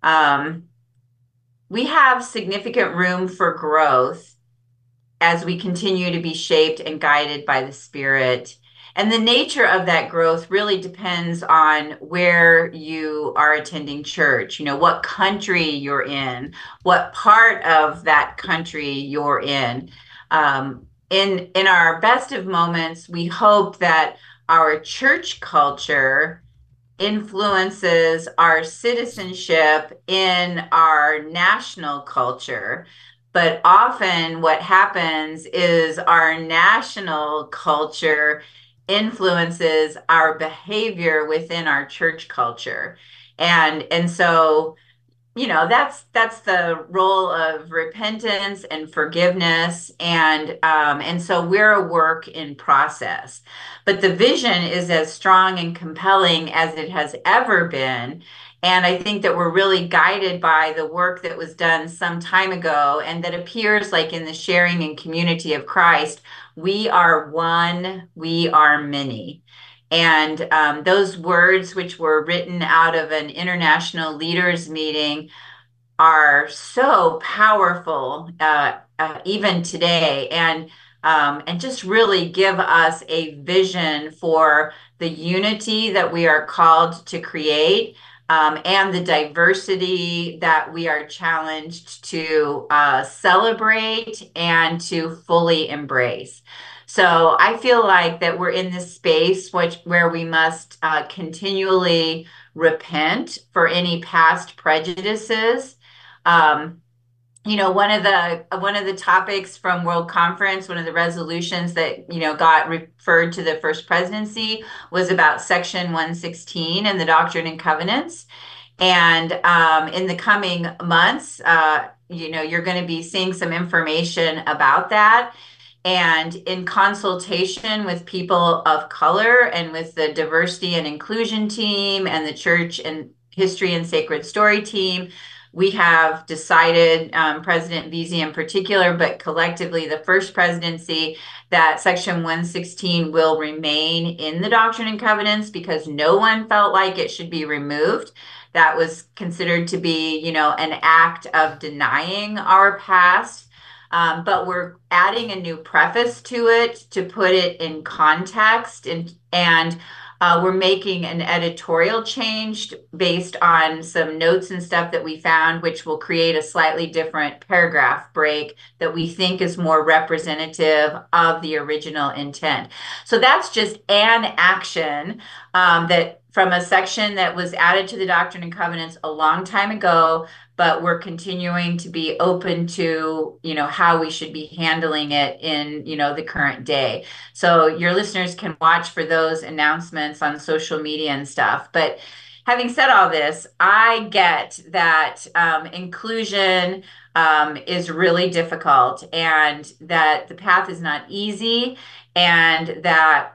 We have significant room for growth as we continue to be shaped and guided by the Spirit. And the nature of that growth really depends on where you are attending church, what country you're in, what part of that country you're in. In our best of moments, we hope that our church culture influences our citizenship in our national culture. But often what happens is our national culture influences our behavior within our church culture. And so that's the role of repentance and forgiveness, and so we're a work in process. But the vision is as strong and compelling as it has ever been, and I think that we're really guided by the work that was done some time ago, and that appears like in the sharing and community of Christ. We are one, we are many. And those words, which were written out of an international leaders meeting, are so powerful even today, and just really give us a vision for the unity that we are called to create, and the diversity that we are challenged to celebrate and to fully embrace. So I feel like that we're in this space where we must continually repent for any past prejudices. Um, one of the topics from World Conference, one of the resolutions that got referred to the First Presidency was about Section 116 and the Doctrine and Covenants. And in the coming months, you're going to be seeing some information about that. And in consultation with people of color and with the diversity and inclusion team and the church and history and sacred story team, we have decided, President Veazey in particular, but collectively the First Presidency, that Section 116 will remain in the Doctrine and Covenants because no one felt like it should be removed. That was considered to be, an act of denying our past. But we're adding a new preface to it to put it in context, and we're making an editorial change based on some notes and stuff that we found, which will create a slightly different paragraph break that we think is more representative of the original intent. So that's just an action that from a section that was added to the Doctrine and Covenants a long time ago, but we're continuing to be open to, how we should be handling it in, the current day. So your listeners can watch for those announcements on social media and stuff. But having said all this, I get that inclusion is really difficult and that the path is not easy, and that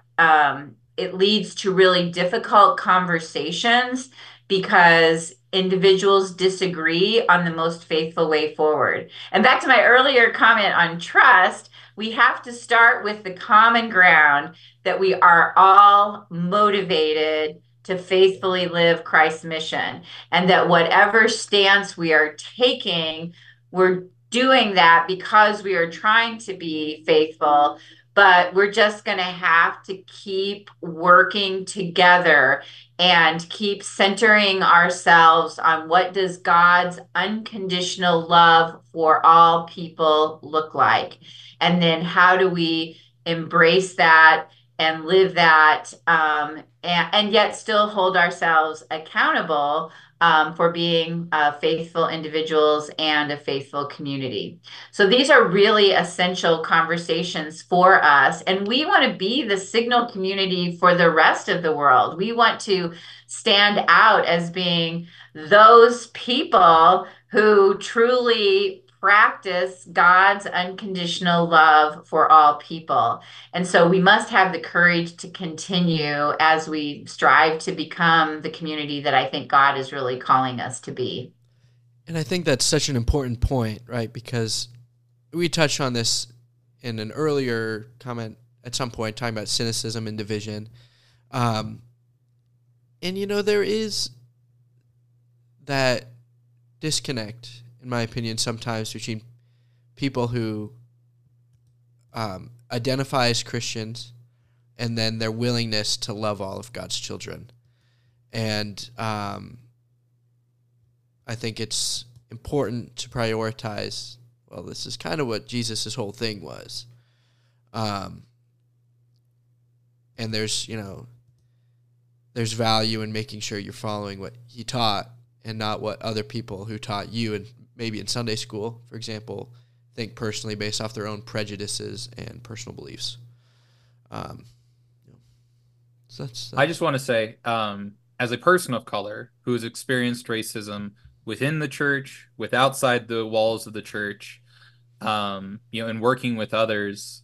it leads to really difficult conversations because individuals disagree on the most faithful way forward. And back to my earlier comment on trust, we have to start with the common ground that we are all motivated to faithfully live Christ's mission, and that whatever stance we are taking, we're doing that because we are trying to be faithful, but we're just going to have to keep working together and keep centering ourselves on what does God's unconditional love for all people look like, and then how do we embrace that and live that, and yet still hold ourselves accountable for being faithful individuals and a faithful community. So these are really essential conversations for us. And we want to be the signal community for the rest of the world. We want to stand out as being those people who truly practice God's unconditional love for all people. And so we must have the courage to continue as we strive to become the community that I think God is really calling us to be. And I think that's such an important point, right? Because we touched on this in an earlier comment at some point, talking about cynicism and division. And, there is that disconnect, in my opinion, sometimes between people who identify as Christians and then their willingness to love all of God's children. And I think it's important to prioritize, well, this is kind of what Jesus' whole thing was. And there's value in making sure you're following what he taught and not what other people who taught you, and maybe in Sunday school, for example, think personally based off their own prejudices and personal beliefs. So I just want to say, as a person of color who has experienced racism within the church, with outside the walls of the church, and working with others,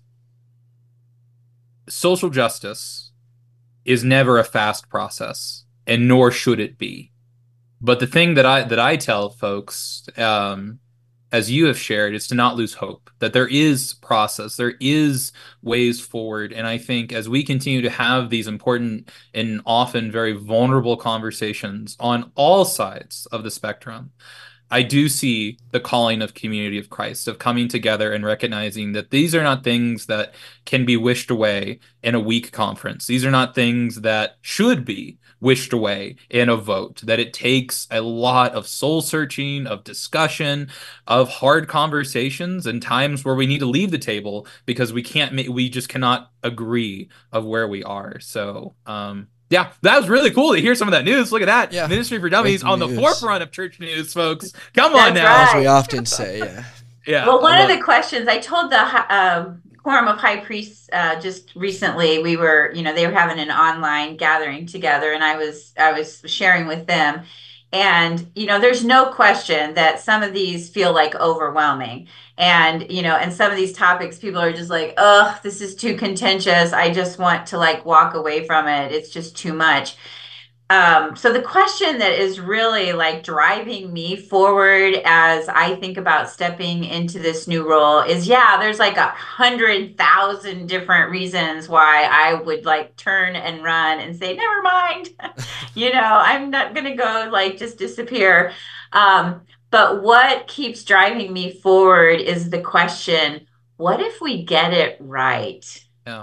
social justice is never a fast process, and nor should it be. But the thing that I tell folks, as you have shared, is to not lose hope, that there is process, there is ways forward. And I think as we continue to have these important and often very vulnerable conversations on all sides of the spectrum, I do see the calling of Community of Christ, of coming together and recognizing that these are not things that can be wished away in a weak conference. These are not things that should be wished away in a vote, that it takes a lot of soul searching, of discussion, of hard conversations, and times where we need to leave the table because we just cannot agree of where we are. So, yeah, that was really cool to hear some of that news. Look at that. Yeah. Ministry for Dummies Breaking on the news. forefront of church news, folks. Come on That's now. As we right. often say, yeah. Yeah. Well, one I of love the questions I told the Quorum of High Priests just recently, we were, they were having an online gathering together, and I was sharing with them. And, there's no question that some of these feel like overwhelming. And, and some of these topics, people are just like, oh, this is too contentious. I just want to like walk away from it. It's just too much. So the question that is really like driving me forward as I think about stepping into this new role is, yeah, there's like 100,000 different reasons why I would like turn and run and say, never mind, I'm not gonna go like just disappear. But what keeps driving me forward is the question, what if we get it right? yeah.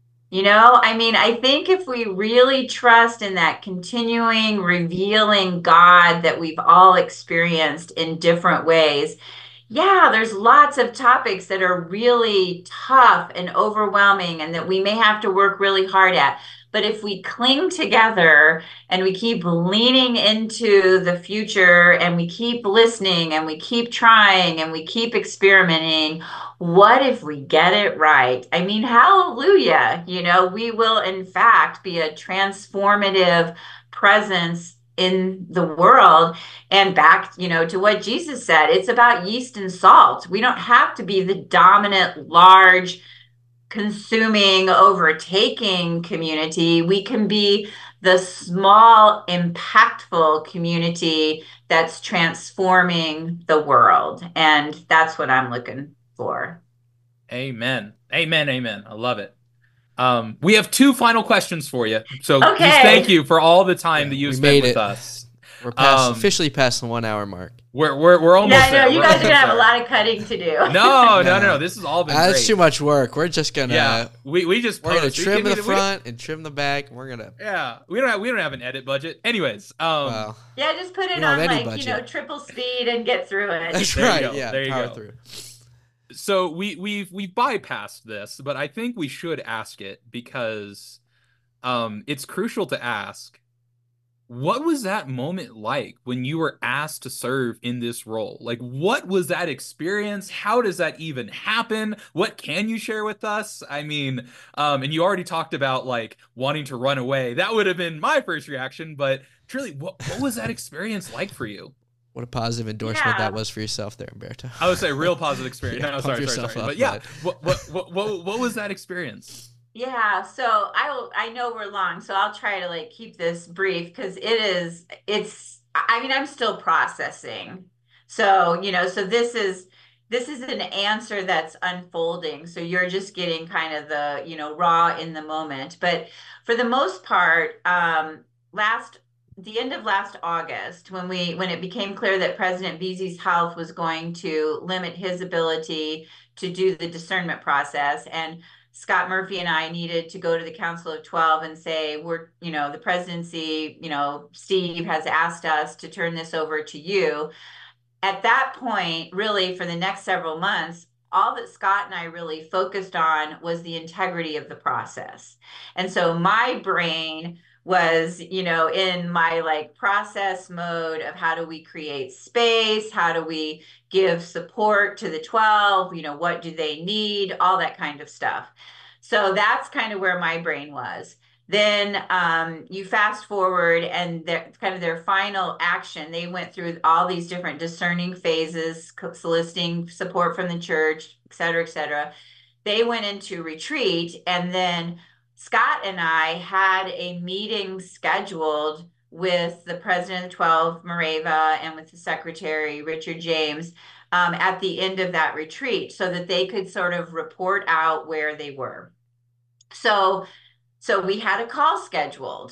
I think if we really trust in that continuing, revealing God that we've all experienced in different ways, yeah, there's lots of topics that are really tough and overwhelming and that we may have to work really hard at. But if we cling together and we keep leaning into the future and we keep listening and we keep trying and we keep experimenting, what if we get it right? Hallelujah. We will in fact be a transformative presence in the world. And back, to what Jesus said, it's about yeast and salt. We don't have to be the dominant, large, consuming, overtaking community. We can be the small, impactful community that's transforming the world. And that's what I'm looking for. Amen. Amen. Amen. I love it. We have two final questions for you. So just Okay. thank you for all the time Yeah, that you we spent made with it. us. We're Um, officially past the 1 hour mark. We're almost Yeah, I know. there. You We're guys are almost going to have a there. lot of cutting to do. No. This has all been That's great. too much work. We're just gonna Yeah, we just we're gonna post. We trim can the front and trim the back, and we're gonna we don't have an edit budget. Anyways, well, Yeah, just put We it don't on have any like, budget. triple speed and get through it. that's There you right. go. Yeah, There you power go. through. So we've bypassed this, but I think we should ask it because it's crucial to ask. What was that moment like when you were asked to serve in this role? Like, what was that experience? How does that even happen? What can you share with us? And you already talked about like wanting to run away. That would have been my first reaction, but truly, what was that experience like for you? What a positive endorsement Yeah. that was for yourself there, Umberto. I would say real positive experience. Yeah, No, pump sorry. yourself up, But yeah, bud. what was that experience? Yeah, so I know we're long, so I'll try to like keep this brief because I'm still processing. So, so this is an answer that's unfolding. So you're just getting kind of the, raw in the moment. But for the most part, the end of last August, when it became clear that President Beasley's health was going to limit his ability to do the discernment process, and Scott Murphy and I needed to go to the Council of 12 and say, the presidency, Steve has asked us to turn this over to you. At that point, really, for the next several months, all that Scott and I really focused on was the integrity of the process. And so my brain was, in my like process mode of how do we create space? How do we give support to the 12? What do they need? All that kind of stuff. So that's kind of where my brain was. Then you fast forward and their final action, they went through all these different discerning phases, soliciting support from the church, et cetera, et cetera. They went into retreat, and then Scott and I had a meeting scheduled with the president of 12, Mareva, and with the secretary, Richard James, at the end of that retreat so that they could sort of report out where they were. So we had a call scheduled,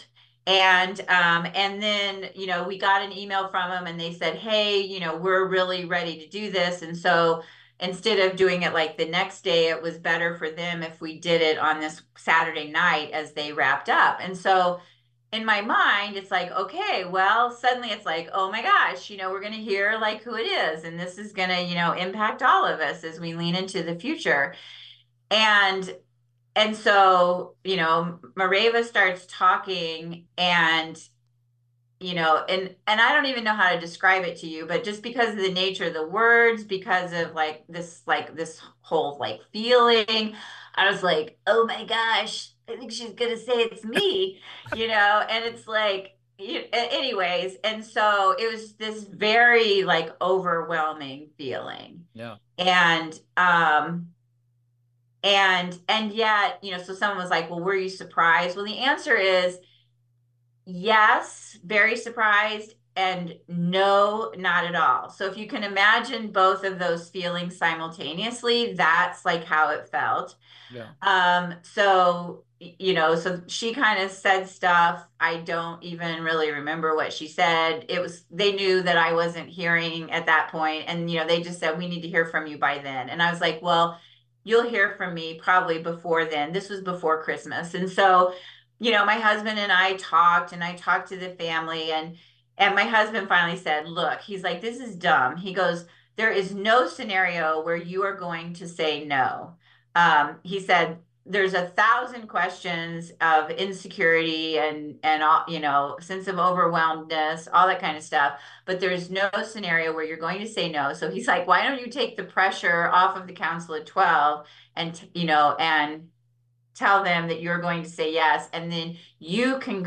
And then, we got an email from them and they said, hey, we're really ready to do this. And so instead of doing it like the next day, it was better for them if we did it on this Saturday night as they wrapped up. And so in my mind, it's like, okay, well, suddenly it's like, oh my gosh, we're going to hear like who it is. And this is going to, impact all of us as we lean into the future. And so, Mareva starts talking and and I don't even know how to describe it to you, but just because of the nature of the words, because of like this whole like feeling, I was like, oh my gosh, I think she's gonna say it's me, and it's like, anyways, and so it was this very like overwhelming feeling. Yeah. And yet, so someone was like, well, were you surprised? Well, the answer is yes, very surprised, and no, not at all. So if you can imagine both of those feelings simultaneously, that's like how it felt. Yeah. So she kind of said stuff. I don't even really remember what she said. They knew that I wasn't hearing at that point, and they just said, we need to hear from you by then. And I was like, well, you'll hear from me probably before then. This was before Christmas. And so, my husband and I talked, and I talked to the family, and my husband finally said, look, he's like, this is dumb. He goes, there is no scenario where you are going to say no. He said, there's 1,000 questions of insecurity and all, sense of overwhelmedness, all that kind of stuff. But there's no scenario where you're going to say no. So he's like, why don't you take the pressure off of the Council of 12 and, and tell them that you're going to say yes, and then you can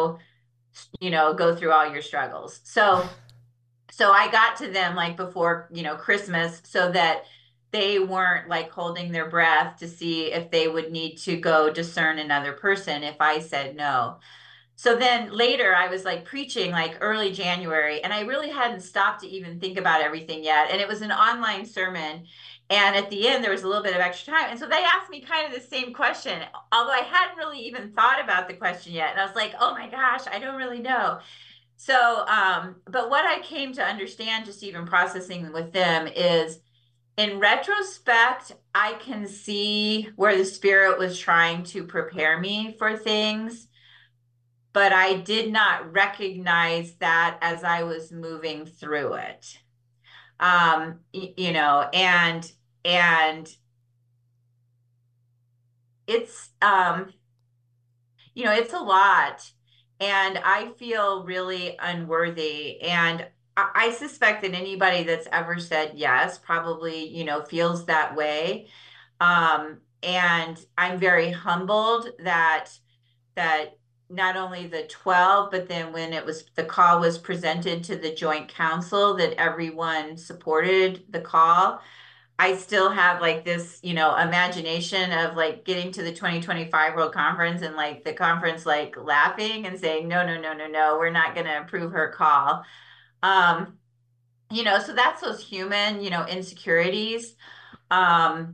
go through all your struggles. So I got to them like before, Christmas, so that they weren't like holding their breath to see if they would need to go discern another person if I said no. So then later I was like preaching like early January, and I really hadn't stopped to even think about everything yet. And it was an online sermon. And at the end, there was a little bit of extra time. And so they asked me kind of the same question, although I hadn't really even thought about the question yet. And I was like, oh my gosh, I don't really know. So, but what I came to understand, just even processing with them, is in retrospect, I can see where the Spirit was trying to prepare me for things, but I did not recognize that as I was moving through it. And it's it's a lot, and I feel really unworthy. And I suspect that anybody that's ever said yes probably, feels that way. And I'm very humbled that not only the 12, but then when the call was presented to the joint council, that everyone supported the call. I still have like this, imagination of like getting to the 2025 World Conference and like the conference like laughing and saying, no, no, no, no, no, we're not going to approve her call. Um, so that's those human, insecurities. Um,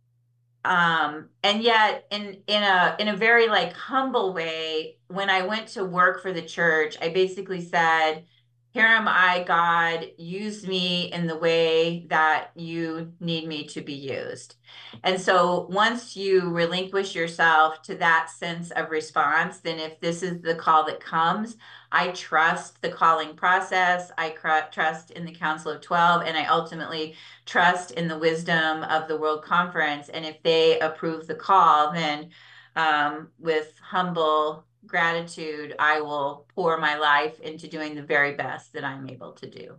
and yet in a very like humble way, when I went to work for the church, I basically said, here am I, God, use me in the way that you need me to be used. And so once you relinquish yourself to that sense of response, then if this is the call that comes, I trust the calling process. I trust in the Council of 12, and I ultimately trust in the wisdom of the World Conference. And if they approve the call, then with humble gratitude, I will pour my life into doing the very best that I'm able to do.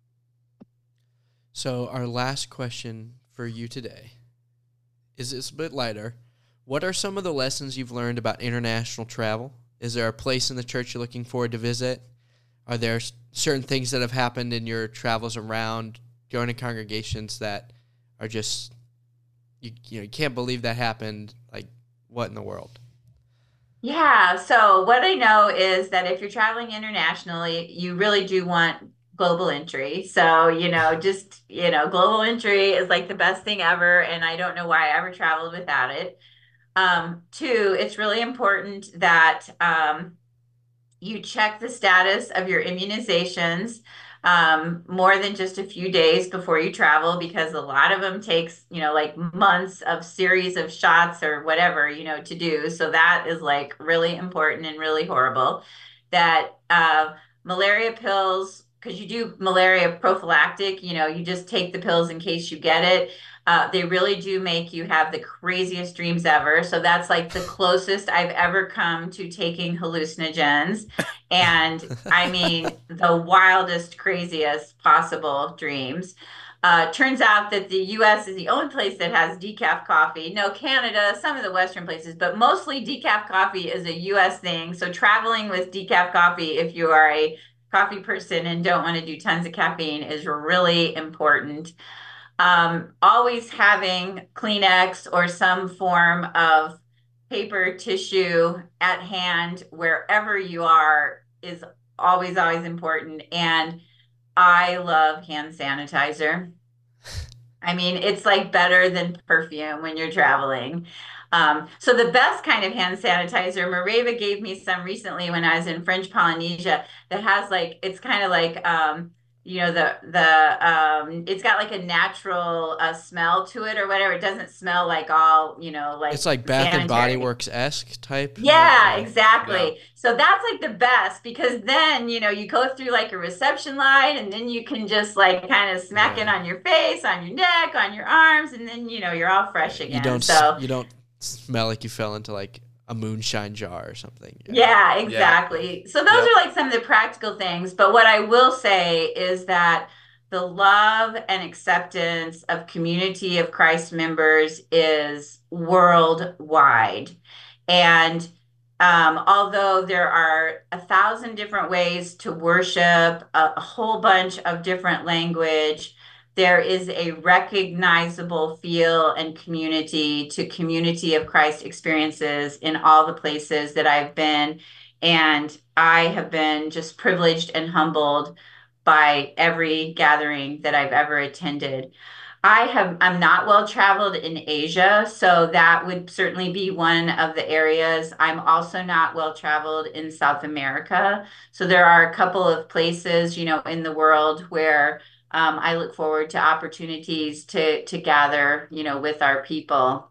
So our last question for you today is a bit lighter. What are some of the lessons you've learned about international travel? Is there a place in the church you're looking forward to visit? Are there certain things that have happened in your travels around going to congregations that are just, you can't believe that happened? Like, what in the world? Yeah, so what I know is that if you're traveling internationally, you really do want global entry. So, global entry is like the best thing ever, and I don't know why I ever traveled without it. Two, it's really important that You check the status of your immunizations more than just a few days before you travel, because a lot of them takes, like months of series of shots or whatever, to do. So that is like really important and really horrible. That malaria pills, because you do malaria prophylactic, you just take the pills in case you get it. They really do make you have the craziest dreams ever. So that's like the closest I've ever come to taking hallucinogens. And I mean, the wildest, craziest possible dreams. Turns out that the US is the only place that has decaf coffee. No, Canada, some of the Western places, but mostly decaf coffee is a US thing. So traveling with decaf coffee, if you are a coffee person and don't want to do tons of caffeine, is really important. Always having Kleenex or some form of paper tissue at hand wherever you are is always, always important. And I love hand sanitizer. I mean, it's like better than perfume when you're traveling. So the best kind of hand sanitizer, Mareva gave me some recently when I was in French Polynesia, that has like, it's kind of like, it's got like a natural smell to it or whatever. It doesn't smell like all, like It's like Bath and Body sanitary. Works-esque type. Yeah, Yeah. exactly. So that's like the best, because then, you go through like a reception line, and then you can just like kind of smack it Yeah. on your face, on your neck, on your arms, and then, you're all fresh Yeah. again. So You don't smell like you fell into like a moonshine jar or something. Yeah. yeah, Yeah. exactly. So those Yep. are like some of the practical things. But what I will say is that the love and acceptance of Community of Christ members is worldwide. And although there are 1,000 different ways to worship, a whole bunch of different language, there is a recognizable feel and community to Community of Christ experiences in all the places that I've been. And I have been just privileged and humbled by every gathering that I've ever attended. I'm not well traveled in Asia, so that would certainly be one of the areas. I'm also not well traveled in South America. So there are a couple of places, in the world where I look forward to opportunities to gather, with our people.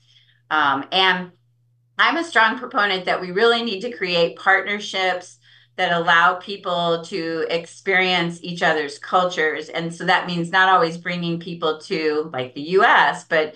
And I'm a strong proponent that we really need to create partnerships that allow people to experience each other's cultures. And so that means not always bringing people to like the US, but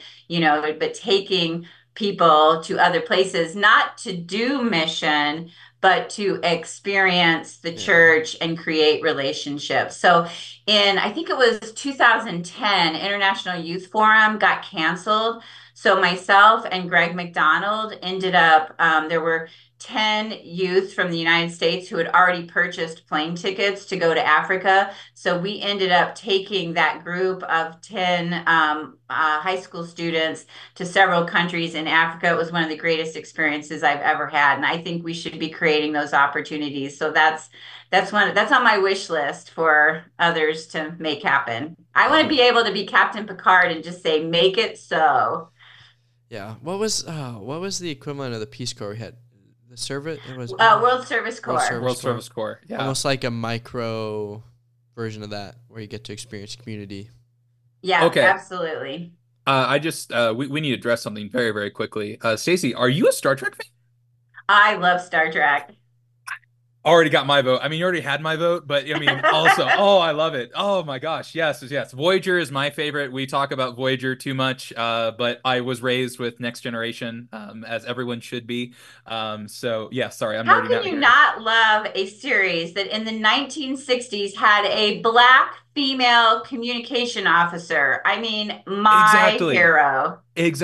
taking people to other places, not to do mission, but to experience the Yeah. church and create relationships. So I think it was 2010, International Youth Forum got canceled. So myself and Greg McDonald ended up, there were 10 youth from the United States who had already purchased plane tickets to go to Africa. So we ended up taking that group of 10 high school students to several countries in Africa. It was one of the greatest experiences I've ever had. And I think we should be creating those opportunities. So that's on my wish list for others to make happen. I want to be able to be Captain Picard and just say, make it so. Yeah. What was the equivalent of the Peace Corps we had? The service? It was World Service Corps. World Service Corps. Yeah. almost like a micro version of that where you get to experience community. Yeah, Okay. absolutely. I just we need to address something very, very quickly. Stacey, are you a Star Trek fan? I love Star Trek. Already got my vote. I mean, you already had my vote, but I mean, also, oh, I love it. Oh my gosh, yes, yes. Voyager is my favorite. We talk about Voyager too much, but I was raised with Next Generation, as everyone should be. So yeah, sorry, I'm How nerding can out you here. not love a series that in the 1960s had a black female communication officer? I mean, my Exactly. hero.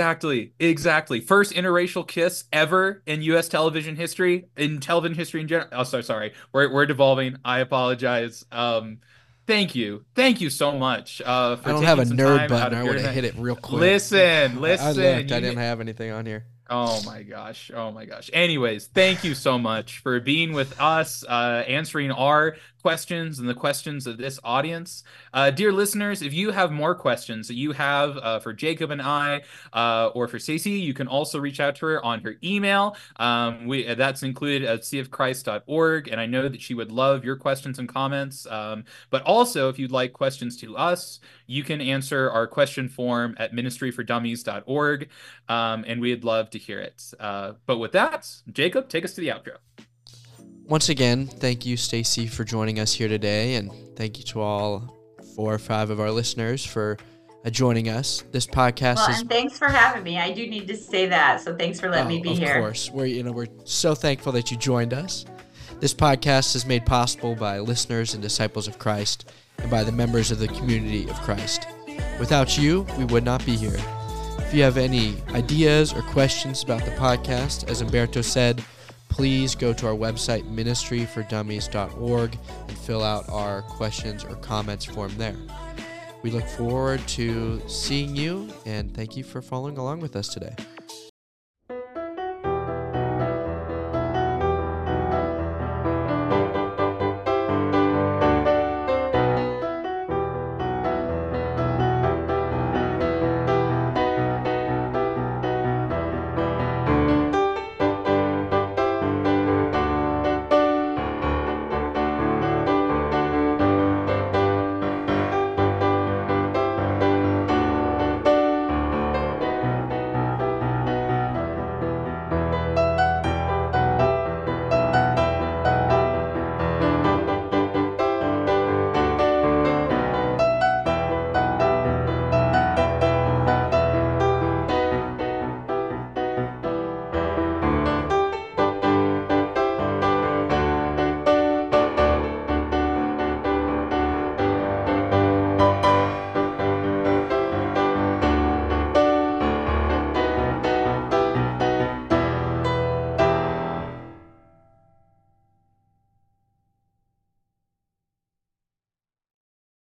Exactly. First interracial kiss ever in U.S. television history, in television history in general. Oh, sorry. We're devolving. I apologize. Thank you so much for I don't taking have a some nerd time out button. of I your would have event. hit it real quick. Listen. I looked. I You didn't have anything on here. Oh my gosh. Anyways, thank you so much for being with us, answering our questions and the questions of this audience. Dear listeners, if you have more questions that you have for Jacob and I, or for Stacey, you can also reach out to her on her email. That's included at seaofchrist.org, and I know that she would love your questions and comments. But also, if you'd like questions to us, you can answer our question form at ministryfordummies.org, and we'd love to hear it. But with that, Jacob, take us to the outro. Once again, thank you, Stacey, for joining us here today, and thank you to all 4 or 5 of our listeners for joining us. This podcast and thanks for having me. I do need to say that, so thanks for letting me be here. Of course, we're so thankful that you joined us. This podcast is made possible by listeners and disciples of Christ, and by the members of the community of Christ. Without you, we would not be here. If you have any ideas or questions about the podcast, as Umberto said, please go to our website, ministryfordummies.org, and fill out our questions or comments form there. We look forward to seeing you, and thank you for following along with us today.